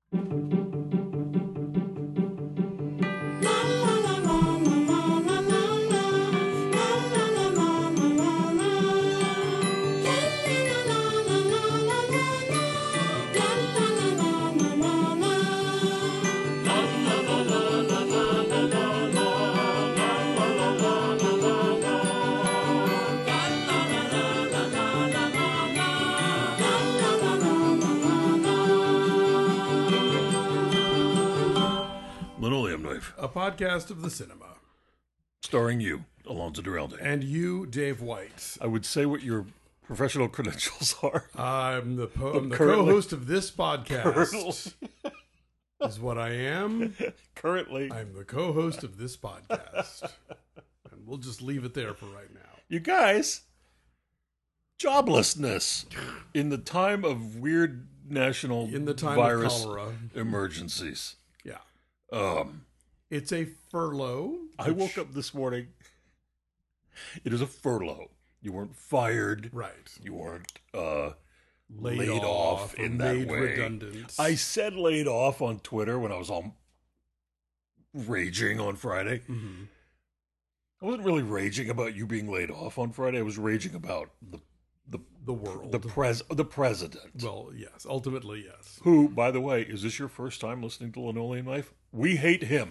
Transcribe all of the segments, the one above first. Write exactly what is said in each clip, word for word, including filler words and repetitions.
Linoleum Knife, A podcast of the cinema. starring you, Alonzo Duralde. And you, Dave White. I would say what your professional credentials are. I'm the, po- I'm the currently- co-host of this podcast. Currently, Is what I am. currently, I'm the co-host of this podcast. And we'll just leave it there for right now. you guys, joblessness in the time of weird national In the time virus of cholera. emergencies. Yeah. Um, It's a furlough. I woke up this morning. It is a furlough. You weren't fired. Right. You weren't uh, Laid, laid off, off or in that made way. redundant. I said laid off on Twitter when I was all raging on Friday. Mhm. I wasn't really raging about you being laid off on Friday. I was raging about the the The world. the pres the president. Well, yes. Ultimately, yes. Who, by the way, is this your first time listening to Linoleum Knife? We hate him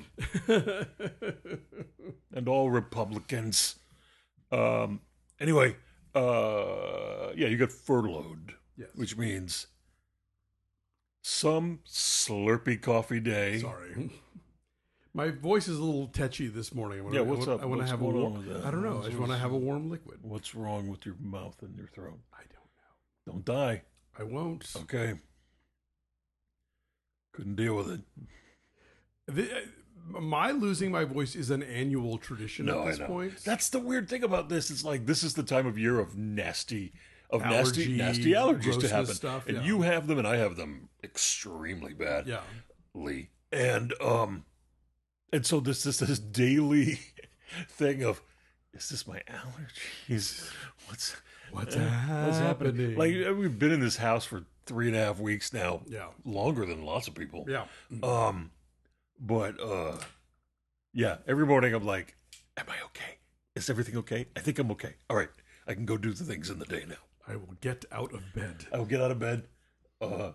and all Republicans. Um. Anyway, uh, yeah, you got furloughed, Yes. which means some slurpy coffee day. Sorry. My voice is a little tetchy this morning. I wanna, Yeah, what's I wanna, up? I want to What's have a going on warm. with that? I don't know. I just want to have a warm liquid. What's wrong with your mouth and your throat? I don't Don't die. know. I won't. Okay. Couldn't deal with it. The, uh, my losing my voice is an annual tradition No, at I this know. point. That's the weird thing about this. It's like this is the time of year of nasty, of Allergy, nasty, nasty allergies to grossness happen, stuff, and yeah. you have them, and I have them extremely badly. Yeah. And um, and so this this this daily thing of, is this my allergies? What's What's uh, happening? Like we've been in this house for three and a half weeks now. Yeah. Longer than lots of people. Yeah. Um, but uh, yeah, every morning I'm like, am I okay? Is everything okay? I think I'm okay. All right, I can go do the things in the day now. I will get out of bed. I will get out of bed, uh,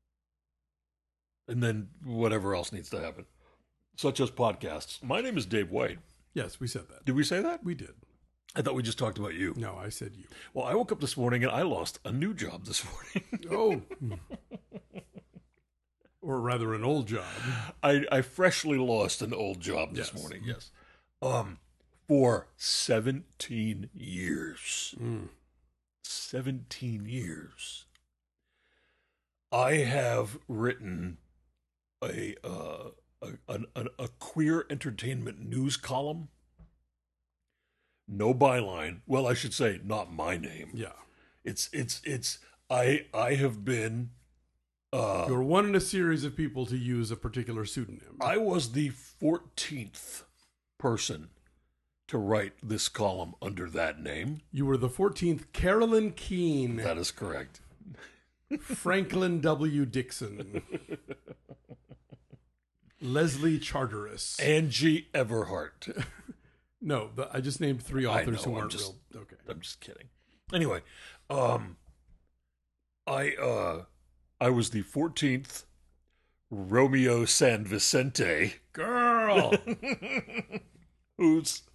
and then whatever else needs to happen, such as podcasts. My name is Dave White. Yes, we said that. Did we say that? We did. I thought we just talked about you. No, I said you. Well, I woke up this morning and I lost a new job this morning. Oh. Or rather, an old job. I, I freshly lost an old job this Yes. morning, yes. Um, for seventeen years. Mm. seventeen years. I have written a, uh, a, a, a queer entertainment news column. No byline. Well, I should say not my name. Yeah. It's, it's, it's, I, I have been, uh, You're one in a series of people to use a particular pseudonym. I was the fourteenth person to write this column under that name. You were the fourteenth Carolyn Keene, That is correct. Franklin W. Dixon, Leslie Charteris. Angie Everhart. No, the, I just named three I authors know, who I'm aren't just- real. Okay. I'm just kidding. Anyway, um, I uh, I was the fourteenth Romeo San Vicente Girl! who's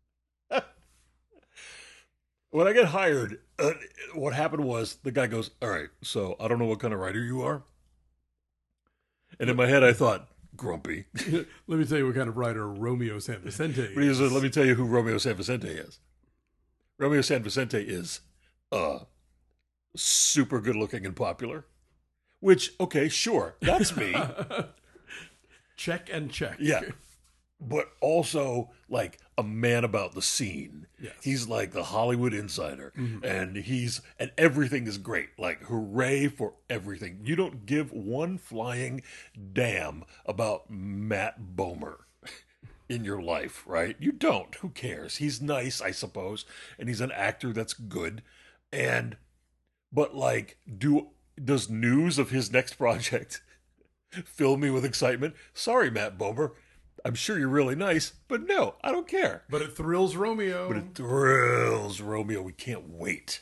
when I get hired. Uh, what happened was the guy goes, "All right, so I don't know what kind of writer you are," and in my head I thought, "Grumpy." Let me tell you what kind of writer Romeo San Vicente But he is. said, "Let me tell you who Romeo San Vicente is. Romeo San Vicente is uh, super good looking and popular." Which, okay, sure, that's me. Check and check. Yeah. But also, like, a man about the scene. Yes. He's like the Hollywood insider. Mhm. And he's, and everything is great. Like, hooray for everything. You don't give one flying damn about Matt Bomer in your life, right? You don't. Who cares? He's nice, I suppose. And he's an actor that's good. And, but like, do, does news of his next project fill me with excitement. Sorry, Matt Bomer. I'm sure you're really nice, but no, I don't care. But it thrills Romeo. But it thrills Romeo. We can't wait.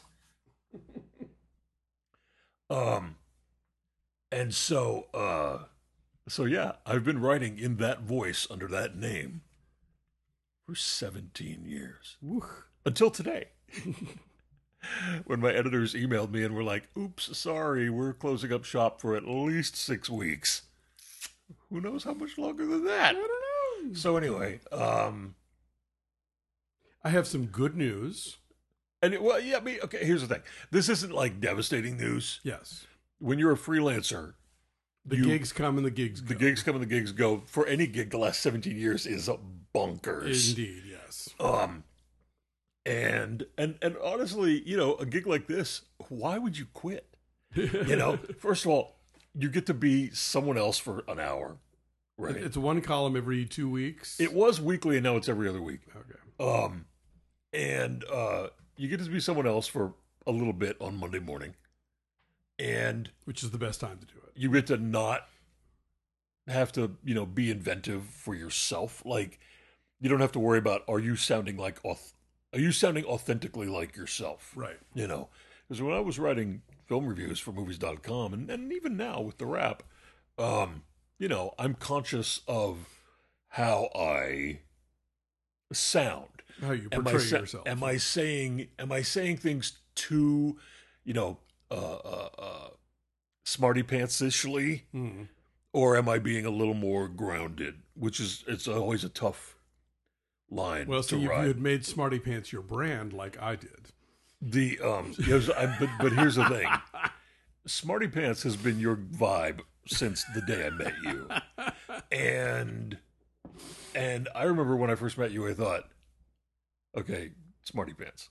um, and so, uh, so yeah, I've been writing in that voice under that name for seventeen years. Woo. Until today. When my editors emailed me and were like, oops, sorry, we're closing up shop for at least six weeks. Who knows how much longer than that? I don't know. So anyway, um... I have some good news. And it, well, yeah, I mean, okay, here's the thing. This isn't like devastating news. Yes. When you're a freelancer, The you, gigs come and the gigs go. the gigs come and the gigs go. For any gig, the last seventeen years is bonkers. Indeed, yes. Um, and and and honestly, you know, a gig like this, why would you quit? You know, first of all, you get to be someone else for an hour, right? It's one column every two weeks. It was weekly, and now it's every other week. Okay. Um, and uh, you get to be someone else for a little bit on Monday morning, and Which is the best time to do it. you get to not have to, you know, be inventive for yourself. Like, you don't have to worry about, are you sounding like, auth- are you sounding authentically like yourself? Right. You know, because when I was writing film reviews for movies dot com, and, and even now with the Wrap, um, you know, I'm conscious of how I sound. How you Am I, portray sa- yourself. am I saying, am I saying things too, you know, uh, uh, uh, smarty pants-ishly, Mm. or am I being a little more grounded? Which is, it's always a tough line Well, to see, if you ride. had made Smarty Pants your brand like I did. The um, yes, I, but but here's the thing, Smarty Pants has been your vibe since the day I met you, and and I remember when I first met you, I thought, okay, Smarty Pants,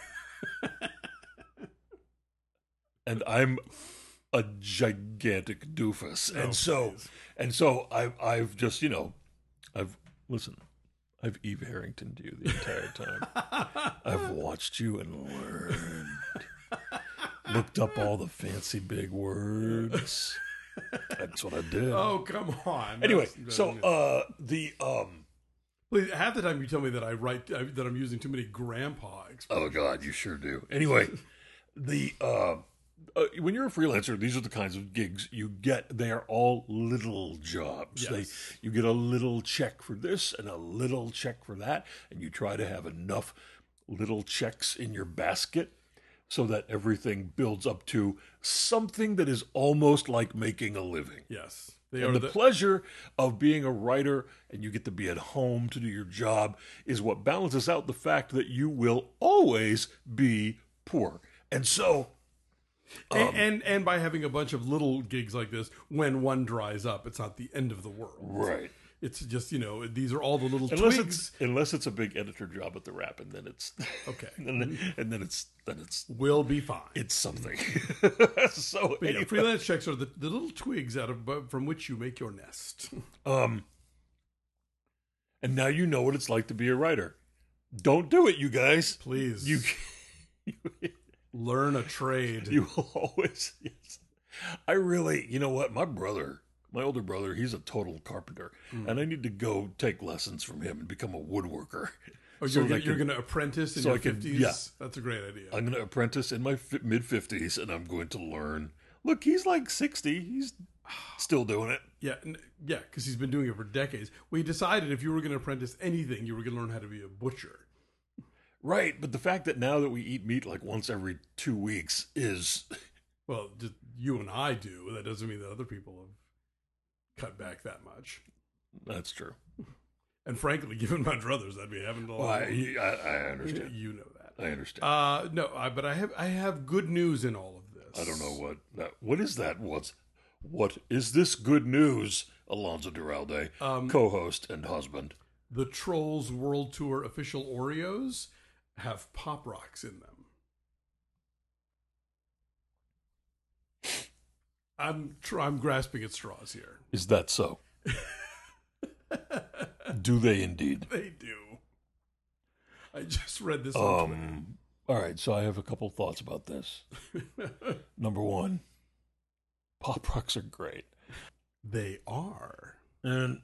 and I'm a gigantic doofus, Oh, and so please. and so I've I've just you know, I've listen. I've Eve Harringtoned you the entire time. I've watched you and learned. Looked up all the fancy big words. That's what I did. Oh, come on. anyway, That's- so uh, the um, Please, half the time you tell me that I write uh, that I'm using too many grandpa expressions. oh god, you sure do. Anyway, the uh, uh, when you're a freelancer, these are the kinds of gigs you get. They are all little jobs. Yes. They you get a little check for this and a little check for that, and you try to have enough little checks in your basket so that everything builds up to something that is almost like making a living. Yes, they And are the, the, pleasure of being a writer and you get to be at home to do your job is what balances out the fact that you will always be poor. And so, and, and and by having a bunch of little gigs like this, when one dries up, it's not the end of the world. right. It's just, you know, these are all the little Unless twigs. it's unless it's a big editor job at the Wrap, and then it's Okay. and then, and then it's then it's Will be fine. it's something. so But yeah, anyway, freelance checks are the, the little twigs out of from which you make your nest. um, and now you know what it's like to be a writer. Don't do it, you guys. Please, You learn a trade. you will always. Yes. I really, you know what? My brother, my older brother, he's a total carpenter, Hmm. and I need to go take lessons from him and become a woodworker. Oh, so you're, that I you're can- going to apprentice in so I your can- fifties? yeah. That's a great idea. I'm going to apprentice in my fi- mid fifties, and I'm going to learn. Look, he's like sixty. He's still doing it. Yeah, n- yeah, because he's been doing it for decades. We decided if you were going to apprentice anything, you were going to learn how to be a butcher. Right, but the fact that now that we eat meat like once every two weeks is Well, just you and I do. That doesn't mean that other people have cut back that much. that's true. And frankly, given my druthers, I'd be having to. Well, I, I, I understand. You know that. I understand. Uh, no, I, but I have I have good news in all of this. I don't know what that. What is that? What's what is this good news? Alonso Duralde, Um, co-host and husband. The Trolls World Tour official Oreos have Pop Rocks in them. I'm tr- I'm grasping at straws here. Is that so? Do they indeed? They do. I just read this on Um. All right, so I have a couple thoughts about this. Twitter. Number one, Pop Rocks are great. They are. And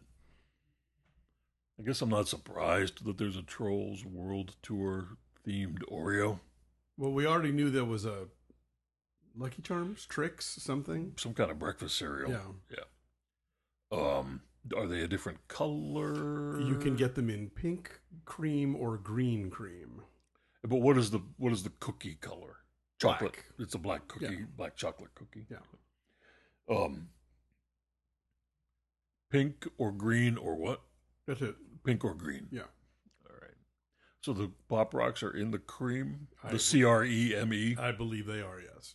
I guess I'm not surprised that there's a Trolls World Tour themed Oreo. Well, we already knew there was a Lucky Charms, Tricks, something. Some kind of breakfast cereal. Yeah. Yeah. Um, are they a different color? You can get them in pink cream or green cream. But what is the what is the cookie color? Chocolate. Black. It's a black cookie, Yeah. black chocolate cookie. Yeah. Um, pink or green or what? That's it. Pink or green. Yeah. All right. So the Pop Rocks are in the cream, I- the C R E M E. I believe they are, yes.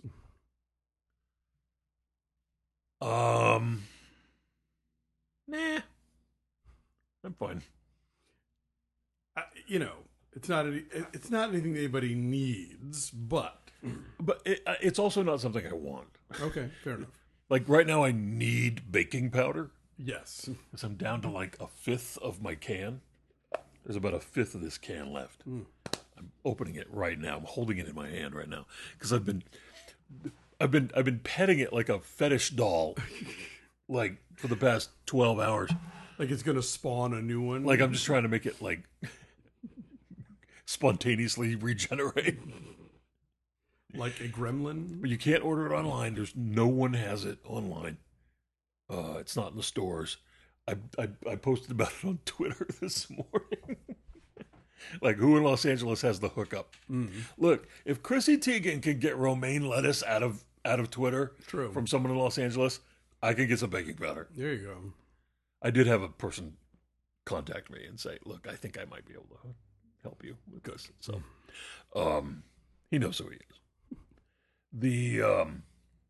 Um, nah, I'm fine. I, you know, it's not any, it's not anything that anybody needs, but But it, uh, it's also not something I want. okay, fair enough. Like right now, I need baking powder Yes. because I'm down to like a fifth of my can. There's about a fifth of this can left. Mm. I'm opening it right now. I'm holding it in my hand right now because I've been, I've been, I've been petting it like a fetish doll, like for the past twelve hours. Like it's going to spawn a new one. Like I'm just trying to make it like spontaneously regenerate. Like a gremlin. But you can't order it online. There's no one has it online. Uh, it's not in the stores. I, I I posted about it on Twitter this morning. Like, who in Los Angeles has the hookup? Mm. Look, if Chrissy Teigen can get romaine lettuce out of out of Twitter True. from someone in Los Angeles, I can get some baking powder. There you go. I did have a person contact me and say, "Look, I think I might be able to help you with this." So, um, he knows who he is. The um,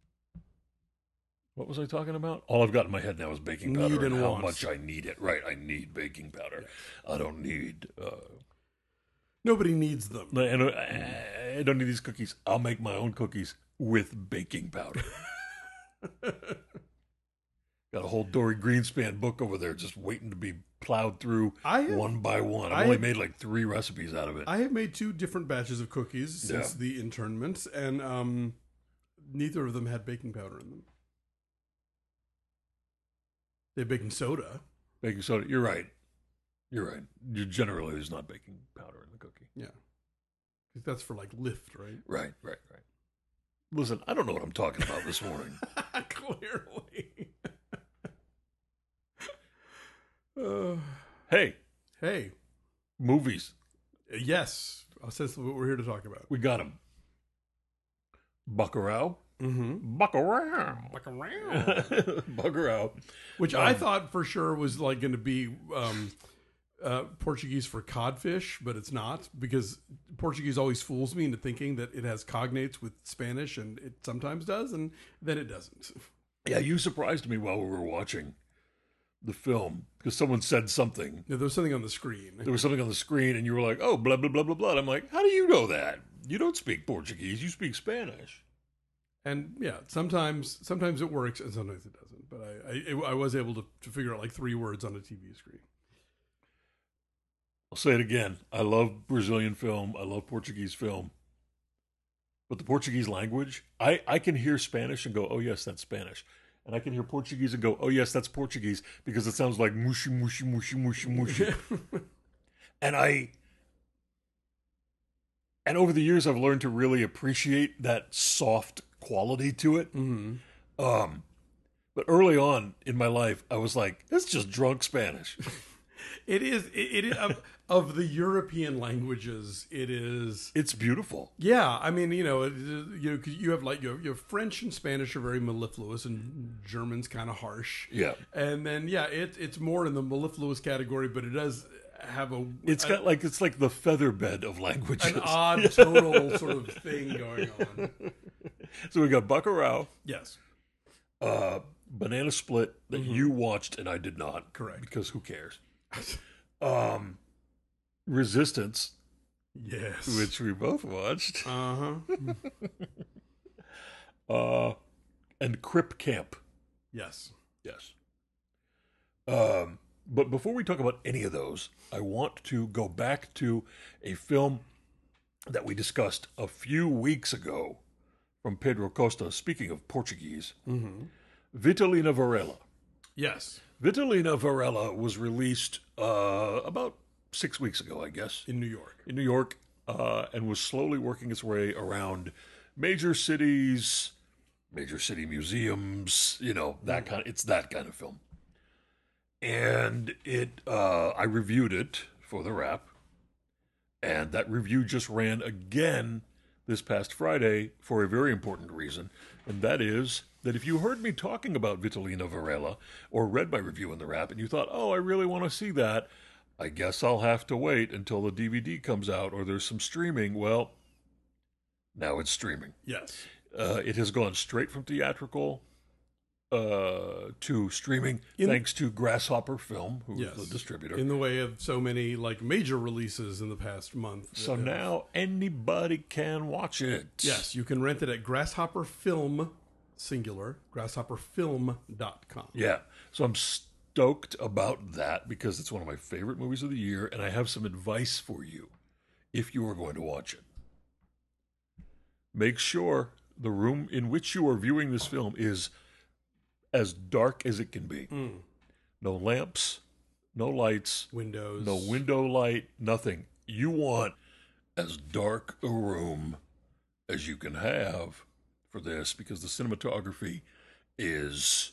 what was I talking about? All I've got in my head now is baking powder Need and and how wants. much I need it. Right, I need baking powder. I don't need. Uh, Nobody needs them. I don't, I don't need these cookies. I'll make my own cookies with baking powder. Got a whole Dory Greenspan book over there just waiting to be plowed through I have- one by one. I've I only have- made like three recipes out of it. I have made two different batches of cookies since Yeah. the internment, and um, neither of them had baking powder in them. They had baking soda. Baking soda. You're right. You're right. You generally there's not baking powder in the cookie. Yeah. That's for like lift, right? Right, right, right. Listen, I don't know what I'm talking about this morning. Clearly. uh, Hey, hey, movies. yes, that's what we're here to talk about. We got them. Bacurau. Mm-hmm. Bacurau. Bacurau. Bacurau. Which I Um, thought for sure was like going to be um, uh, Portuguese for codfish, but it's not, because Portuguese always fools me into thinking that it has cognates with Spanish, and it sometimes does, and then it doesn't. Yeah, you surprised me while we were watching the film because someone said something. No, there was something on the screen. There was something on the screen, and you were like, "Oh, blah blah blah blah blah." And I'm like, "How do you know that? You don't speak Portuguese. You speak Spanish." And yeah, sometimes sometimes it works and sometimes it doesn't. But I I, I was able to, to figure out like three words on a T V screen. I'll say it again. I love Brazilian film. I love Portuguese film. But the Portuguese language, I, I can hear Spanish and go, oh, yes, that's Spanish. And I can hear Portuguese and go, oh, yes, that's Portuguese, because it sounds like mushy, mushy, mushy, mushy, mushy. And I, and over the years, I've learned to really appreciate that soft quality to it. Mm-hmm. Um, but early on in my life, I was like, it's just drunk Spanish. It is. It, it is of, of the European languages. It is. It's beautiful. Yeah, I mean, you know, it, you know, 'cause you have like you have, you have French and Spanish are very mellifluous, and German's kind of harsh. Yeah. And then yeah, it it's more in the mellifluous category, but it does have a It's a- got like, it's like the feather bed of languages. an odd tonal sort of thing going on. So we got Bacurau, Yes, uh, Banana Split that you watched and I did not. Correct. Because who cares? Um, Resistance, yes, which we both watched, uh huh, uh, and Crip Camp. yes. Yes. Um, but before we talk about any of those, I want to go back to a film that we discussed a few weeks ago from Pedro Costa. Speaking of Portuguese, Mm-hmm. Vitalina Varela. Yes. Vitalina Varela was released uh, about six weeks ago, I guess, In New York. in New York, uh, and was slowly working its way around major cities, major city museums, you know, that kind of, it's that kind of film. And it, uh, I reviewed it for the Wrap, and that review just ran again this past Friday for a very important reason, and that is that if you heard me talking about Vitalina Varela or read my review in the Wrap and you thought, oh, I really want to see that, I guess I'll have to wait until the D V D comes out or there's some streaming. Well, now it's streaming. Yes. Uh, it has gone straight from theatrical uh, to streaming, In- thanks to Grasshopper Film, who Yes. is the distributor. In the way of so many like major releases in the past month. so that have- now anybody can watch it. Yes, you can rent it at Grasshopper Film, singular, grasshopper film dot com. Yeah. So I'm stoked about that because it's one of my favorite movies of the year, and I have some advice for you if you are going to watch it. Make sure the room in which you are viewing this film is as dark as it can be. Mm. No lamps, no lights, Windows. no window light, nothing. You want as dark a room as you can have for this because the cinematography is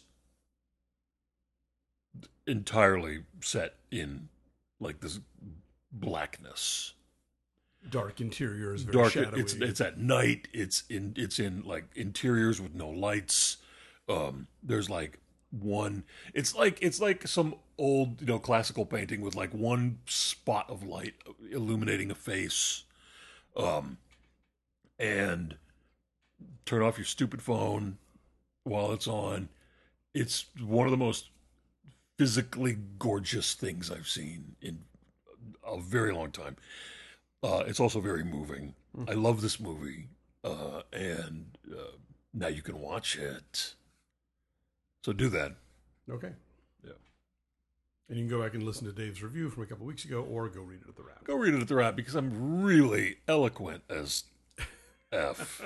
entirely set in like this blackness. Dark interiors, very Dark. shadowy. It's it's at night. It's in it's in like interiors with no lights. Um, there's like one. It's like it's like some old you know classical painting with like one spot of light illuminating a face. Um, and turn off your stupid phone while it's on. It's one of the most physically gorgeous things I've seen in a very long time. Uh, it's also very moving. Mm-hmm. I love this movie, uh, and uh, now you can watch it. So do that. Okay. Yeah. And you can go back and listen to Dave's review from a couple weeks ago, or go read it at the Wrap. Go read it at the Wrap because I'm really eloquent as F.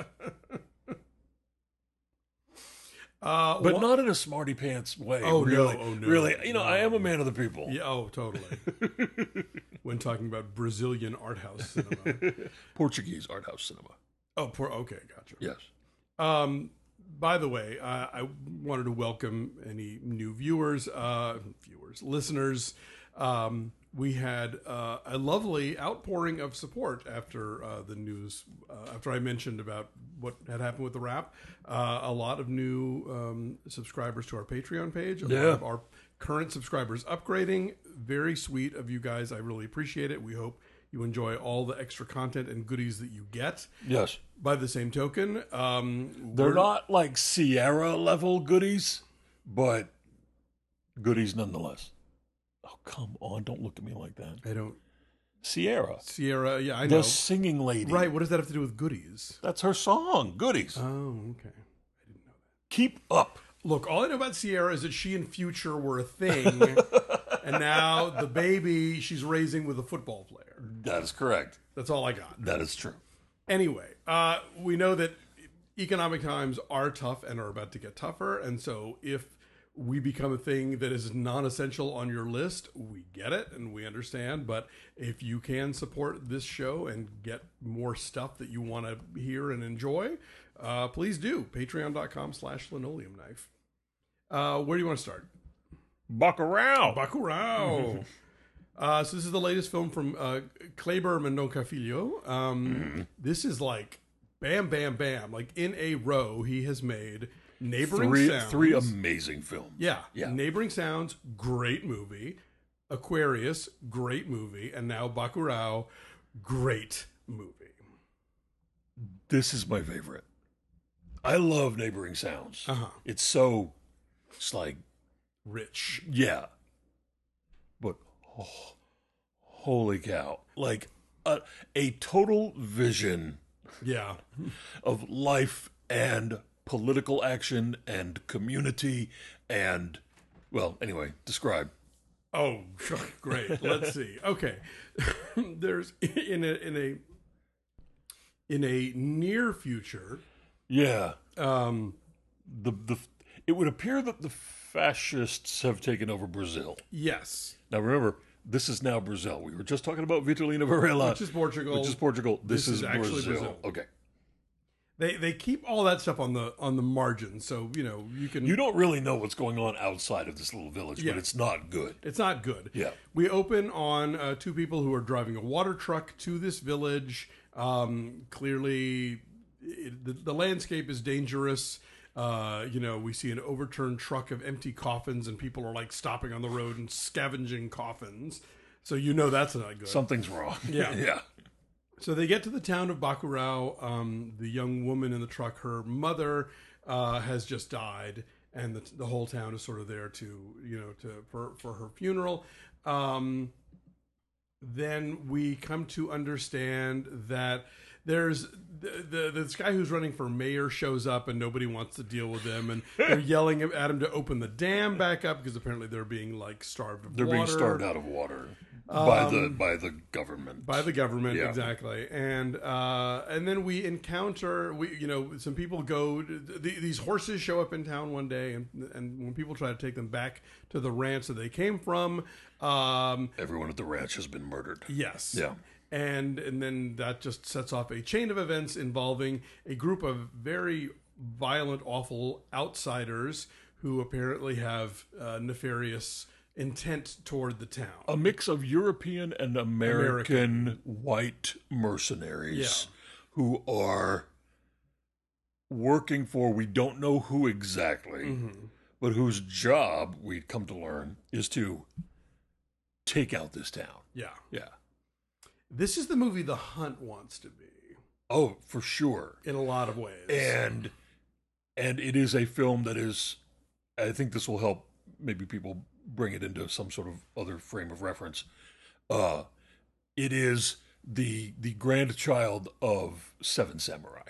Uh, But wha- not in a smarty pants way. Oh, no. really, Oh, no. really. You know, No. I am a man of the people. Yeah, oh, totally. When talking about Brazilian art house cinema. Portuguese art house cinema. Oh, poor. Okay, gotcha. Yes. Um, by the way, uh, I wanted to welcome any new viewers, uh, viewers, listeners. Um, we had uh, a lovely outpouring of support after uh, the news, uh, after I mentioned about what had happened with the Wrap. Uh, a lot of new um, subscribers to our Patreon page. A Yeah. lot of our current subscribers upgrading. Very sweet of you guys. I really appreciate it. We hope you enjoy all the extra content and goodies that you get. Yes. By the same token, um, They're we're- not like Sierra level goodies, but goodies nonetheless. Oh, come on. Don't look at me like that. I don't. Sierra. Sierra, yeah, I The know. singing lady. Right, what does that have to do with goodies? That's her song. Goodies. Oh, okay. I didn't know that. Keep up. Look, all I know about Sierra is that she and Future were a thing, and now the baby she's raising with a football player. That is correct. That's all I got. That is true. Anyway, uh, we know that economic times are tough and are about to get tougher, and so if we become a thing that is non-essential on your list, we get it and we understand. But if you can support this show and get more stuff that you want to hear and enjoy, uh, please do. Patreon.com slash linoleum knife. Uh, where do you want to start? Bacurau. Bacurau. uh, so this is the latest film from uh, Kleber Mendonça Filho. Um, This is like bam, bam, bam. Like in a row, he has made Neighboring Three, Sounds. three amazing films. Yeah. Yeah. Neighboring Sounds, great movie. Aquarius, great movie. And now Bacurau, great movie. This is my favorite. I love Neighboring Sounds. Uh-huh. It's so, it's like, Rich. yeah. But, oh, holy cow. Like, a, a total vision Yeah. of life and political action and community and, well, anyway, describe. Oh, great. Let's see. Okay. There's in a in a in a near future, Yeah. um The, the, it would appear that the fascists have taken over Brazil. Yes. Now remember, this is now Brazil. We were just talking about Vitorino Varela, Which is Portugal. Which is Portugal. This, This is, is actually Brazil. Brazil. Okay. They they keep all that stuff on the on the margin, so you know you can. You don't really know what's going on outside of this little village, Yeah. but it's not good. It's not good. Yeah. We open on uh, two people who are driving a water truck to this village. Um, clearly, it, the, the landscape is dangerous. Uh, you know, we see an overturned truck of empty coffins, and people are like stopping on the road and scavenging coffins. So you know that's not good. Something's wrong. Yeah. yeah. So they get to the town of Bacurau. Um, the young woman in the truck, her mother uh, has just died, and the, the whole town is sort of there to, you know, to for for her funeral. Um, then we come to understand that there's the, the this guy who's running for mayor shows up, and nobody wants to deal with him, and they're yelling at him to open the dam back up because apparently they're being like starved of They're water. being starved out of water by the by the government. By the government, Yeah. exactly, and uh, and then we encounter we you know some people go th- these horses show up in town one day, and and when people try to take them back to the ranch that they came from, um, Everyone at the ranch has been murdered. yes, Yeah. and and then that just sets off a chain of events involving a group of very violent, awful outsiders who apparently have uh, nefarious intent toward the town. A mix of European and American, white mercenaries Yeah. who are working for we don't know who exactly, Mm-hmm. but whose job we come to learn is to take out this town. Yeah. Yeah. This is the movie The Hunt wants to be Oh, for sure. in a lot of ways. And and it is a film that is, I think this will help maybe people bring it into some sort of other frame of reference. Uh, it is the the grandchild of Seven Samurai.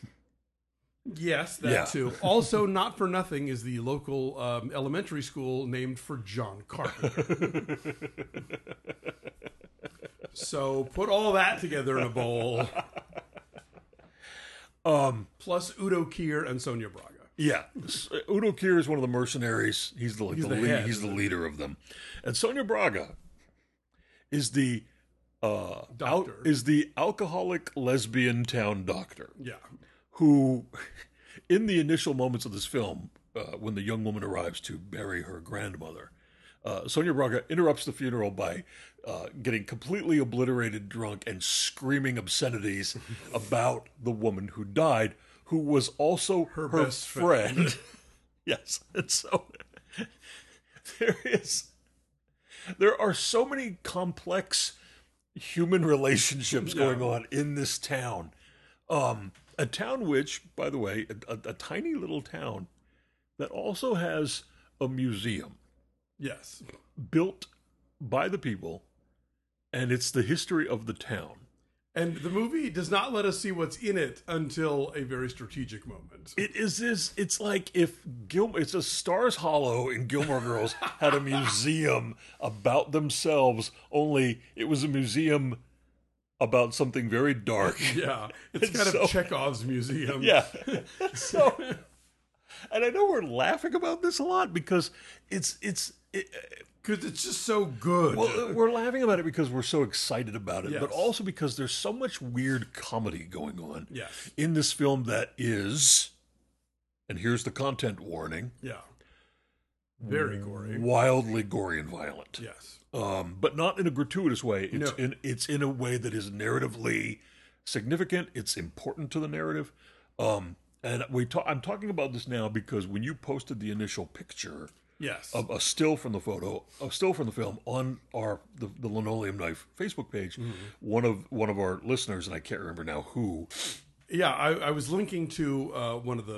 Yes, that Yeah. too. Also, not for nothing is the local um, elementary school named for John Carpenter. So put all that together in a bowl. Um, Plus Udo Kier and Sonia Braga. yeah, S- Udo Kier is one of the mercenaries. He's the, like, He's the, the lead, head. he's the leader of them, and Sonia Braga is the uh, Doctor. al- is the alcoholic lesbian town doctor. Yeah. Who, in the initial moments of this film, uh, when the young woman arrives to bury her grandmother, uh, Sonia Braga interrupts the funeral by uh, getting completely obliterated drunk and screaming obscenities about the woman who died, who was also her, Her best friend. Yes, and so there is, there are so many complex human relationships going Yeah. on in this town. Um, a town which, by the way, a, a, a tiny little town that also has a museum Yes. built by the people, and it's the history of the town. And the movie does not let us see what's in it until a very strategic moment. It is this. It's like if Gil, it's a Stars Hollow in Gilmore Girls had a museum about themselves. Only it was a museum about something very dark. Yeah. It's And kind so- of Chekhov's museum. Yeah. So, and I know we're laughing about this a lot because it's it's. It, Because it's just so good. well, we're laughing about it because we're so excited about it, Yes. but also because there's so much weird comedy going on Yes. in this film that is, and here's the content warning, Yeah. Very gory. wildly gory and violent. Yes. Um, but not in a gratuitous way. It's No. in it's in a way that is narratively significant. It's important to the narrative. Um, and we ta- I'm talking about this now because when you posted the initial picture Yes. of a still from the photo, a still from the film on our the, the Linoleum Knife Facebook page, Mm-hmm. one of one of our listeners, and I can't remember now who. Yeah, I, I was linking to uh, one of the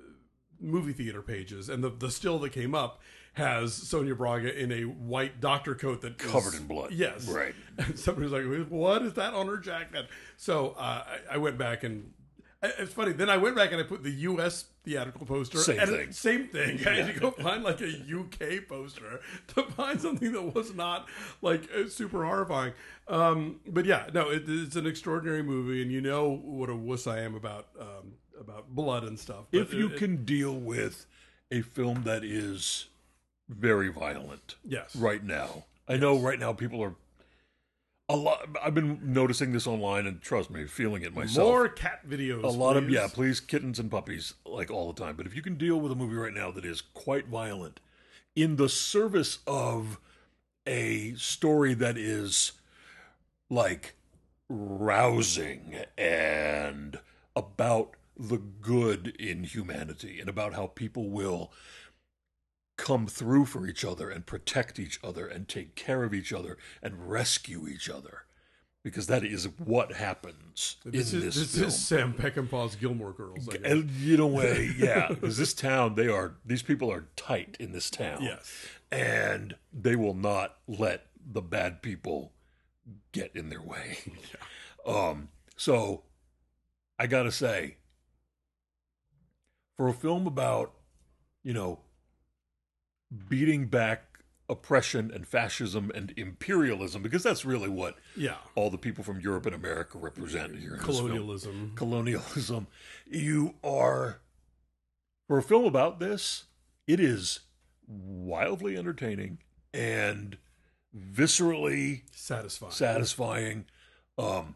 movie theater pages, and the, the still that came up has Sonia Braga in a white doctor coat that is- Covered in blood. Yes, Right. And somebody was like, "What is that on her jacket?" So uh, I, I went back and it's funny. Then I went back and I put the U S theatrical poster. Same and thing. Same thing. I had to go find like a U K poster to find something that was not like uh, super horrifying. Um, but yeah, no, it, it's an extraordinary movie, and you know what a wuss I am about um, about blood and stuff. But If you it- can deal with a film that is very violent Yes. right now. I know right now people are a lot. I've been noticing this online, and trust me, feeling it myself. More cat videos. a lot please. of yeah, please, kittens and puppies, like all the time. But if you can deal with a movie right now that is quite violent, in the service of a story that is like rousing and about the good in humanity and about how people will come through for each other and protect each other and take care of each other and rescue each other, because that is what happens This in is this, this film. is Sam Peckinpah's Gilmore Girls. I guess. And in a way, yeah, because this town, they are these people are tight in this town. Yes. And they will not let the bad people get in their way. Yeah. Um, so I gotta say, for a film about, you know, beating back oppression and fascism and imperialism, because that's really what Yeah. all the people from Europe and America represent here in this film. Colonialism. Colonialism. You are, for a film about this, it is wildly entertaining and viscerally Satisfying. satisfying. Um,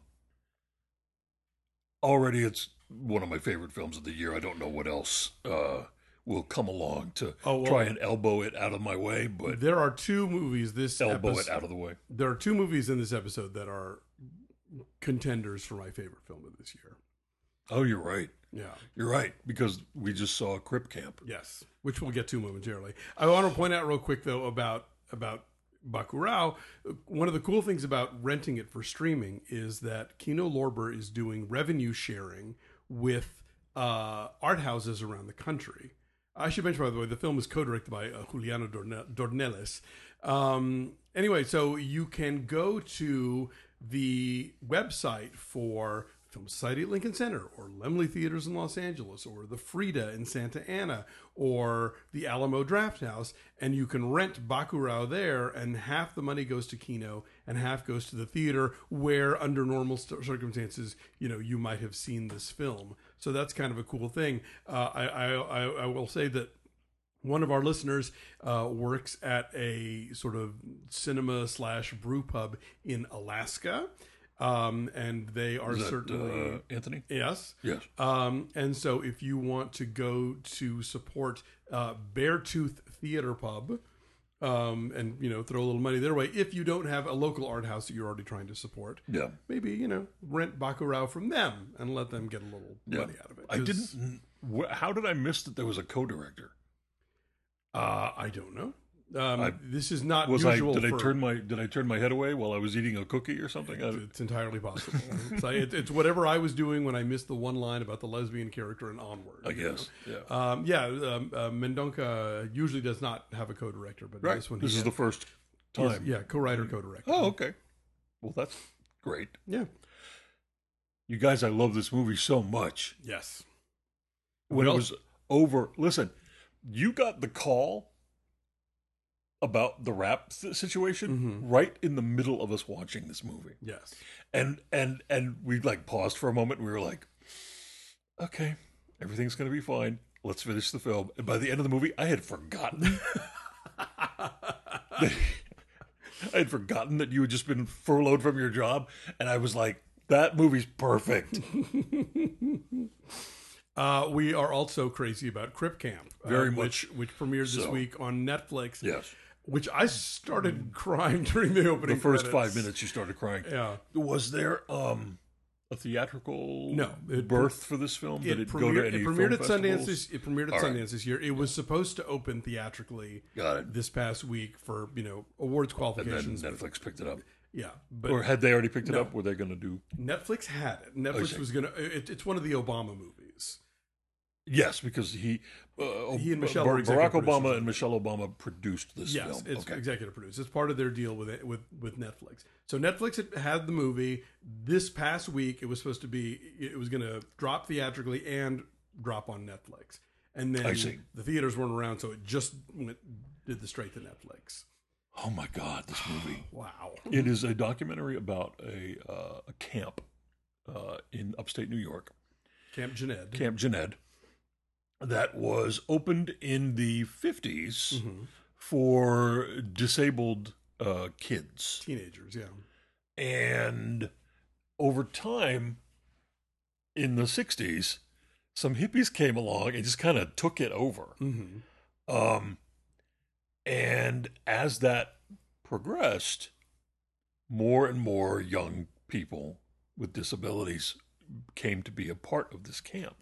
already, it's one of my favorite films of the year. I don't know what else uh, will come along to Oh, well, try and elbow it out of my way, but There are two movies this elbow episode, it out of the way. There are two movies in this episode that are contenders for my favorite film of this year. Oh, you're right. Yeah. You're right, because we just saw Crip Camp. Yes, which we'll get to momentarily. I want to point out real quick though about about Bacurau. One of the cool things about renting it for streaming is that Kino Lorber is doing revenue sharing with uh, art houses around the country. I should mention, by the way, the film is co-directed by uh, Juliano Dorne- Dornelles. Um, anyway, so you can go to the website for Film Society at Lincoln Center, or Laemmle Theaters in Los Angeles, or the Frida in Santa Ana, or the Alamo Drafthouse, and you can rent Bacurau there, and half the money goes to Kino, and half goes to the theater, where under normal st- circumstances, you know, you might have seen this film. So that's kind of a cool thing. Uh, I, I, I, I will say that one of our listeners uh, works at a sort of cinema slash brew pub in Alaska. Um, and they are Is that, certainly uh, Anthony? yes, Yes. Um, and so if you want to go to support uh, Beartooth Theater Pub, um, and you know throw a little money their way, if you don't have a local art house that you're already trying to support, Yeah. maybe you know rent Bacurau from them and let them get a little Yeah. money out of it. I 'Cause, didn't. wh- How did I miss that there was a co-director? Uh, I don't know. Um, I- this is not Was I? usual. Did for, I turn my? Did I turn my head away while I was eating a cookie or something? I, It's entirely possible. So it, it's whatever I was doing when I missed the one line about the lesbian character in Onward. I you know? guess. Yeah. Um, yeah, um, uh, Mendonca usually does not have a co-director, but Right. this one This he is had- the first he is- time. yeah, co-writer, co-director. Oh, okay. Well, that's great. yeah, You guys, I love this movie so much. yes. When Well- it was over, listen, you got the call about the rap s- situation Mhm. right in the middle of us watching this movie, Yes. and and and we like paused for a moment. And we were like, okay, everything's gonna be fine. Let's finish the film. And by the end of the movie, I had forgotten. I had forgotten that you had just been furloughed from your job, and I was like, that movie's perfect. Uh, we are also crazy about Crip Camp, uh, Very which which premiered this so. week on Netflix. Yes. Which I started crying during the opening. The first credits. five minutes, you started crying. Yeah. Was there um, a theatrical No, it- birth for this film? Did It, it, go premiered, to any it premiered film at Sundance. festivals? This, it premiered at All right. Sundance this year. It was supposed to open theatrically Got it. this past week for you know awards And then qualifications. Netflix picked it up. Yeah, but Or had they already picked it No. up? Were they going to do? Netflix had it. Netflix see. was gonna. It, it's one of the Obama movies. Yes, because he, uh, He and Michelle Bar- are executive Barack Obama producers. and Michelle Obama produced this Yes, film. it's Okay. executive produced. It's part of their deal with it, with with Netflix. So Netflix had, had the movie this past week. It was supposed to be. It was going to drop theatrically and drop on Netflix. And then I see. the theaters weren't around, so it just went did the straight to Netflix. Oh my God, this movie! Wow. It is a documentary about a uh, a camp uh, in upstate New York, Camp Jened. Camp Jened, that was opened in the fifties Mhm. for disabled uh, kids. Teenagers, yeah. And over time, in the sixties, some hippies came along and just kind of took it over. Mm-hmm. Um, and as that progressed, more and more young people with disabilities came to be a part of this camp.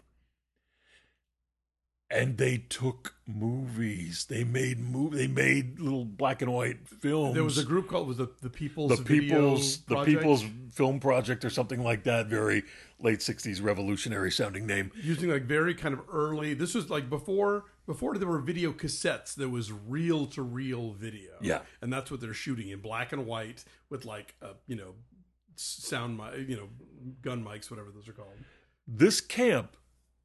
And they took movies. They made mov- They made little black and white films. There was a group called was the the People's the Video People's the Project, People's Film Project or something like that. Very late sixties revolutionary sounding name. using like very kind of early. This was like before before there were video cassettes. There was reel to reel video. Yeah. and that's what they're shooting in black and white with like uh, you know sound mi- you know gun mics, whatever those are called. This camp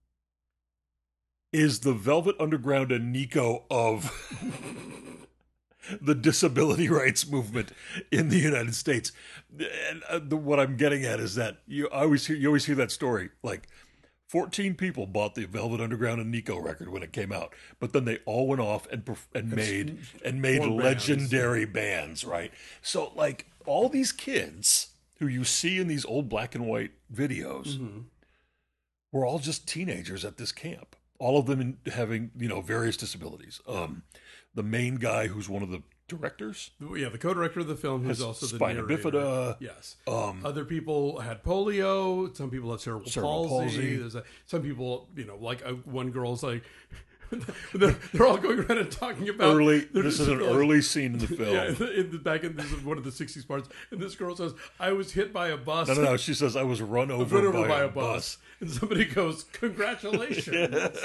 is the Velvet Underground and Nico of the disability rights movement in the United States. And uh, the, what I'm getting at is that you always hear, you always hear that story. Like fourteen people bought the Velvet Underground and Nico record when it came out, but then they all went off and perf- and made and made formed legendary bands, right? So like all these kids who you see in these old black and white videos Mm-hmm. were all just teenagers at this camp. All of them in, having, you know, various disabilities. Um, the main guy who's one of the directors, Yeah, the co-director of the film, who's has also the spina narrator. bifida. Yes. Um, Other people had polio. Some people had cerebral, Cerebral palsy. palsy. There's a, some people, you know, like uh, one girl's like, they're, they're all going around and talking about early. their This is an disabilities. early scene in the film. Yeah, in the, in the, back in this is one of the sixties parts, and this girl says, "I was hit by a bus." No, no, no. She says, "I was run over, Run over by, by a a bus. bus." And somebody goes, "Congratulations!"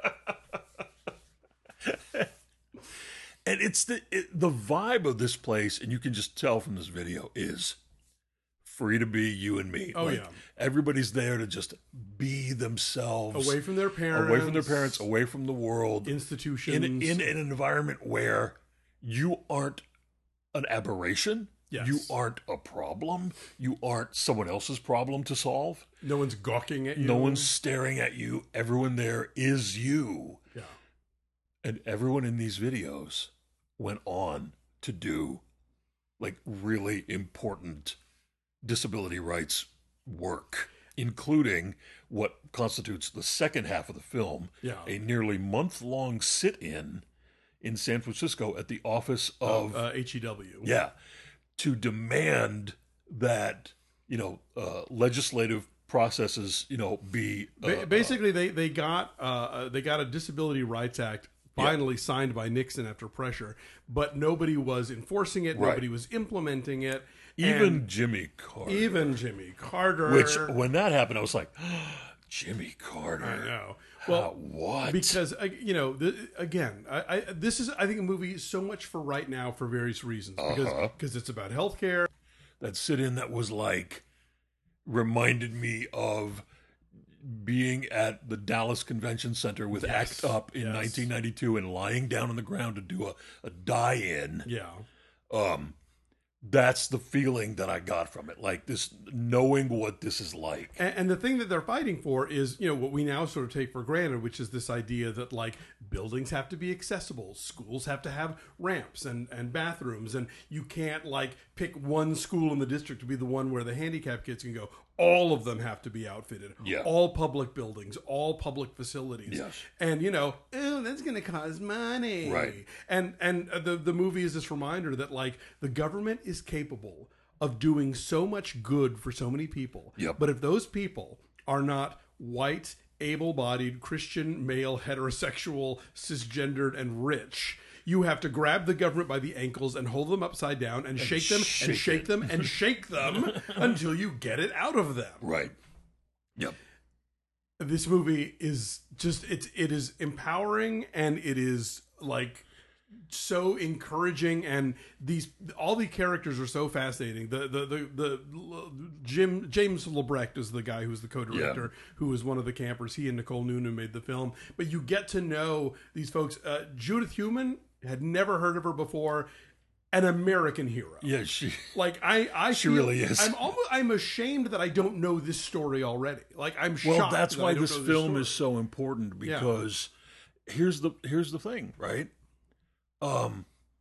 And it's the it, the vibe of this place, and you can just tell from this video, is free to be you and me. Oh, Like, yeah. everybody's there to just be themselves, Away from their parents, away from their parents, away from the world, institutions, in in an environment where you aren't an aberration. Yes. You aren't a problem. You aren't someone else's problem to solve. no one's gawking at you. No one's staring at you. Everyone there is you. Yeah. And everyone in these videos went on to do like really important disability rights work, including what constitutes the second half of the film, Yeah. a nearly month-long sit-in in San Francisco at the office of uh, H E W. yeah, to demand that, you know, uh, legislative processes, you know, be uh, Ba- Basically, they they got uh, uh, they got a Disability Rights Act finally signed by Nixon after pressure, but nobody was enforcing it. Right. Nobody was implementing it. even and Jimmy Carter. even Jimmy Carter, Which, when that happened, I was like, Jimmy Carter. I know. Uh, Well, what? because uh, you know, the, again, I, I this is I think a movie so much for right now for various reasons because Uh-huh. because it's about healthcare. that sit-in that was like reminded me of being at the Dallas Convention Center with Yes. ACT UP in Yes. nineteen ninety-two and lying down on the ground to do a, a die-in. Yeah. Um, that's the feeling that I got from it. Like this, knowing what this is like. And, and the thing that they're fighting for is, you know, what we now sort of take for granted, which is this idea that like buildings have to be accessible, schools have to have ramps and, and bathrooms, and you can't like pick one school in the district to be the one where the handicapped kids can go. All of them have to be outfitted. Yeah. All public buildings, all public facilities. Yes. And you know, oh, that's going to cost money. Right. And and uh, the the movie is this reminder that like the government is capable of doing so much good for so many people. Yep. But if those people are not white, able-bodied, Christian, male, heterosexual, cisgendered, and rich, you have to grab the government by the ankles and hold them upside down and, shake them shake and shake it. them and shake them until you get it out of them. Right. Yep. This movie is just it's it is empowering and it is like so encouraging, and these all the characters are so fascinating. The the the, the Jim James Lebrecht is the guy who's the co-director, Yeah. who is one of the campers. He and Nicole Noonan made the film, but you get to know these folks. Uh, Judith Heumann, had never heard of her before. An American hero. Yeah, she. Like I, I She feel- really is. I'm almost, I'm ashamed that I don't know this story already. Like I'm Well, shocked. that's that I why don't this know film story. is so important, because here's the here's the thing, right? Um,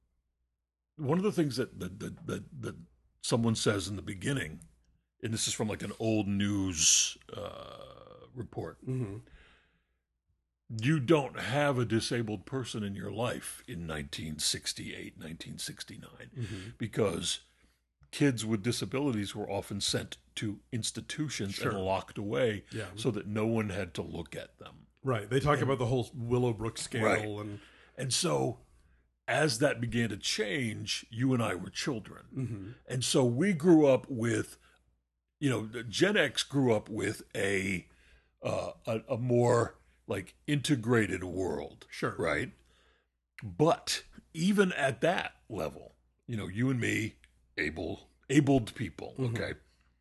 one of the things that that, that that that someone says in the beginning, and this is from like an old news uh, report. Mm-hmm. You don't have a disabled person in your life in nineteen sixty-eight, nineteen sixty-nine, Mm-hmm. because kids with disabilities were often sent to institutions Sure. and locked away Yeah. so that no one had to look at them. Right. They talk about the whole Willowbrook scandal, Right. and And so as that began to change, you and I were children. mm-hmm. And so we grew up with, you know, Gen X grew up with a uh, a, a more like integrated world, Sure. right? But even at that level, you know, you and me, able abled people, Mhm. okay.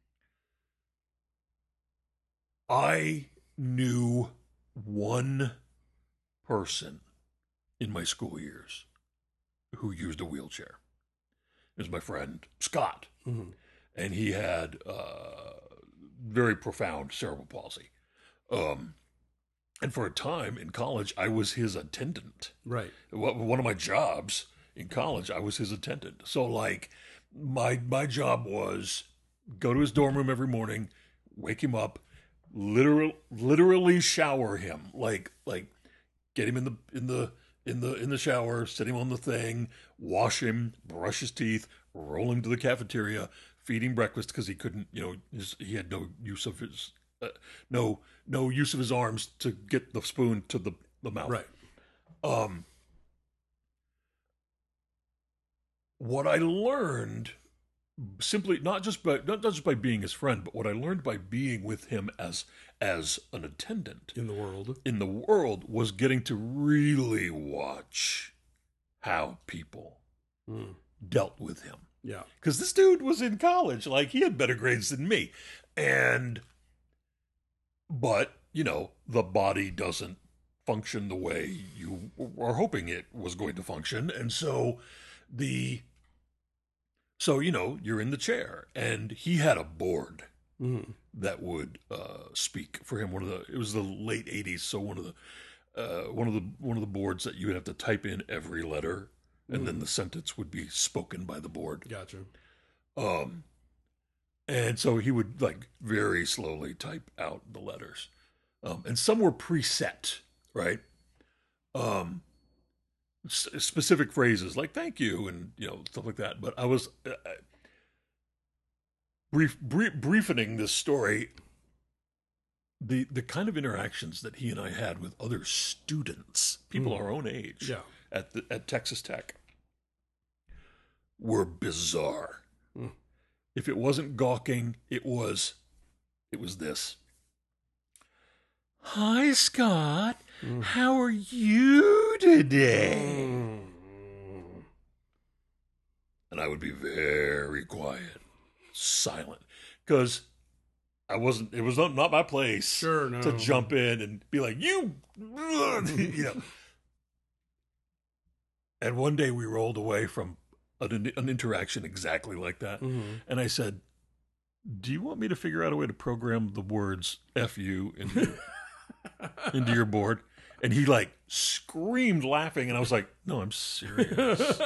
I knew one person in my school years who used a wheelchair. It was my friend Scott, Mm-hmm. and he had uh, very profound cerebral palsy. Um, and for a time in college, I was his attendant. Right. One of my jobs in college, I was his attendant. So, like, my my job was go to his dorm room every morning, wake him up, literal literally shower him, like like get him in the in the in the in the shower, sit him on the thing, wash him, brush his teeth, roll him to the cafeteria, feed him breakfast because he couldn't, you know, his, he had no use of his uh, no no use of his arms to get the spoon to the the mouth. Right. Um, what I learned simply not just by not just by being his friend, but what I learned by being with him as as an attendant In the world. in the world was getting to really watch how people Mm. dealt with him. Yeah. Because this dude was in college, like he had better grades than me, and but you know the body doesn't function the way you are hoping it was going to function, and so the so you know you're in the chair, and he had a board Mm-hmm. that would uh, speak for him. One of the it was the late eighties, so one of the uh, one of the one of the boards that you would have to type in every letter, and then the sentence would be spoken by the board. Gotcha. Um, and so he would like very slowly type out the letters, um, and some were preset, right? Um, s- specific phrases like "thank you" and you know stuff like that. But I was uh, brief, brief briefing this story. The the kind of interactions that he and I had with other students, people Mm. our own age, Yeah. at the, at Texas Tech, were bizarre. Mm. If it wasn't gawking, it was it was this. Hi, Scott. Mm. How are you today? Mm. And I would be very quiet, silent, because I wasn't. It was not, not my place Sure. No. to jump in and be like, "You," you know. And one day we rolled away from an, an interaction exactly like that. Mm-hmm. And I said, "Do you want me to figure out a way to program the words F you into, into your board?" And he like screamed laughing. And I was like, "No, I'm serious."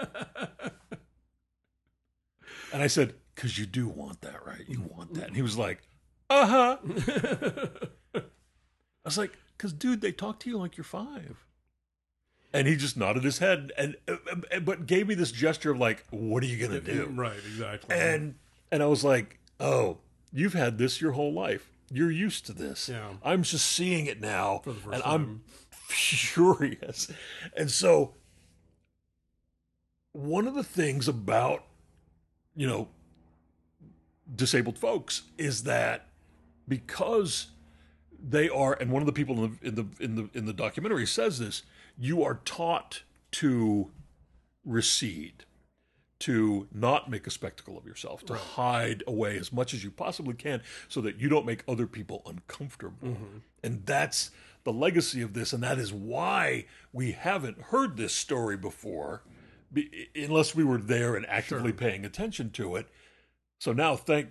And I said, "Because you do want that, right? You want that." And he was like, "Uh-huh." I was like, "Because, dude, they talk to you like you're five." And he just nodded his head, and uh, but gave me this gesture of like, "What are you gonna do?" Right. Exactly. And and I was like, "Oh, you've had this your whole life. You're used to this. Yeah. I'm just seeing it now, For the first and time. I'm furious." And so, one of the things about you know disabled folks is that because they are, and one of the people in the in the in the in the documentary says this, you are taught to recede, to not make a spectacle of yourself, to Right. hide away as much as you possibly can so that you don't make other people uncomfortable. Mhm. And that's the legacy of this, and that is why we haven't heard this story before, be, unless we were there and actively Sure. paying attention to it. So now, thank,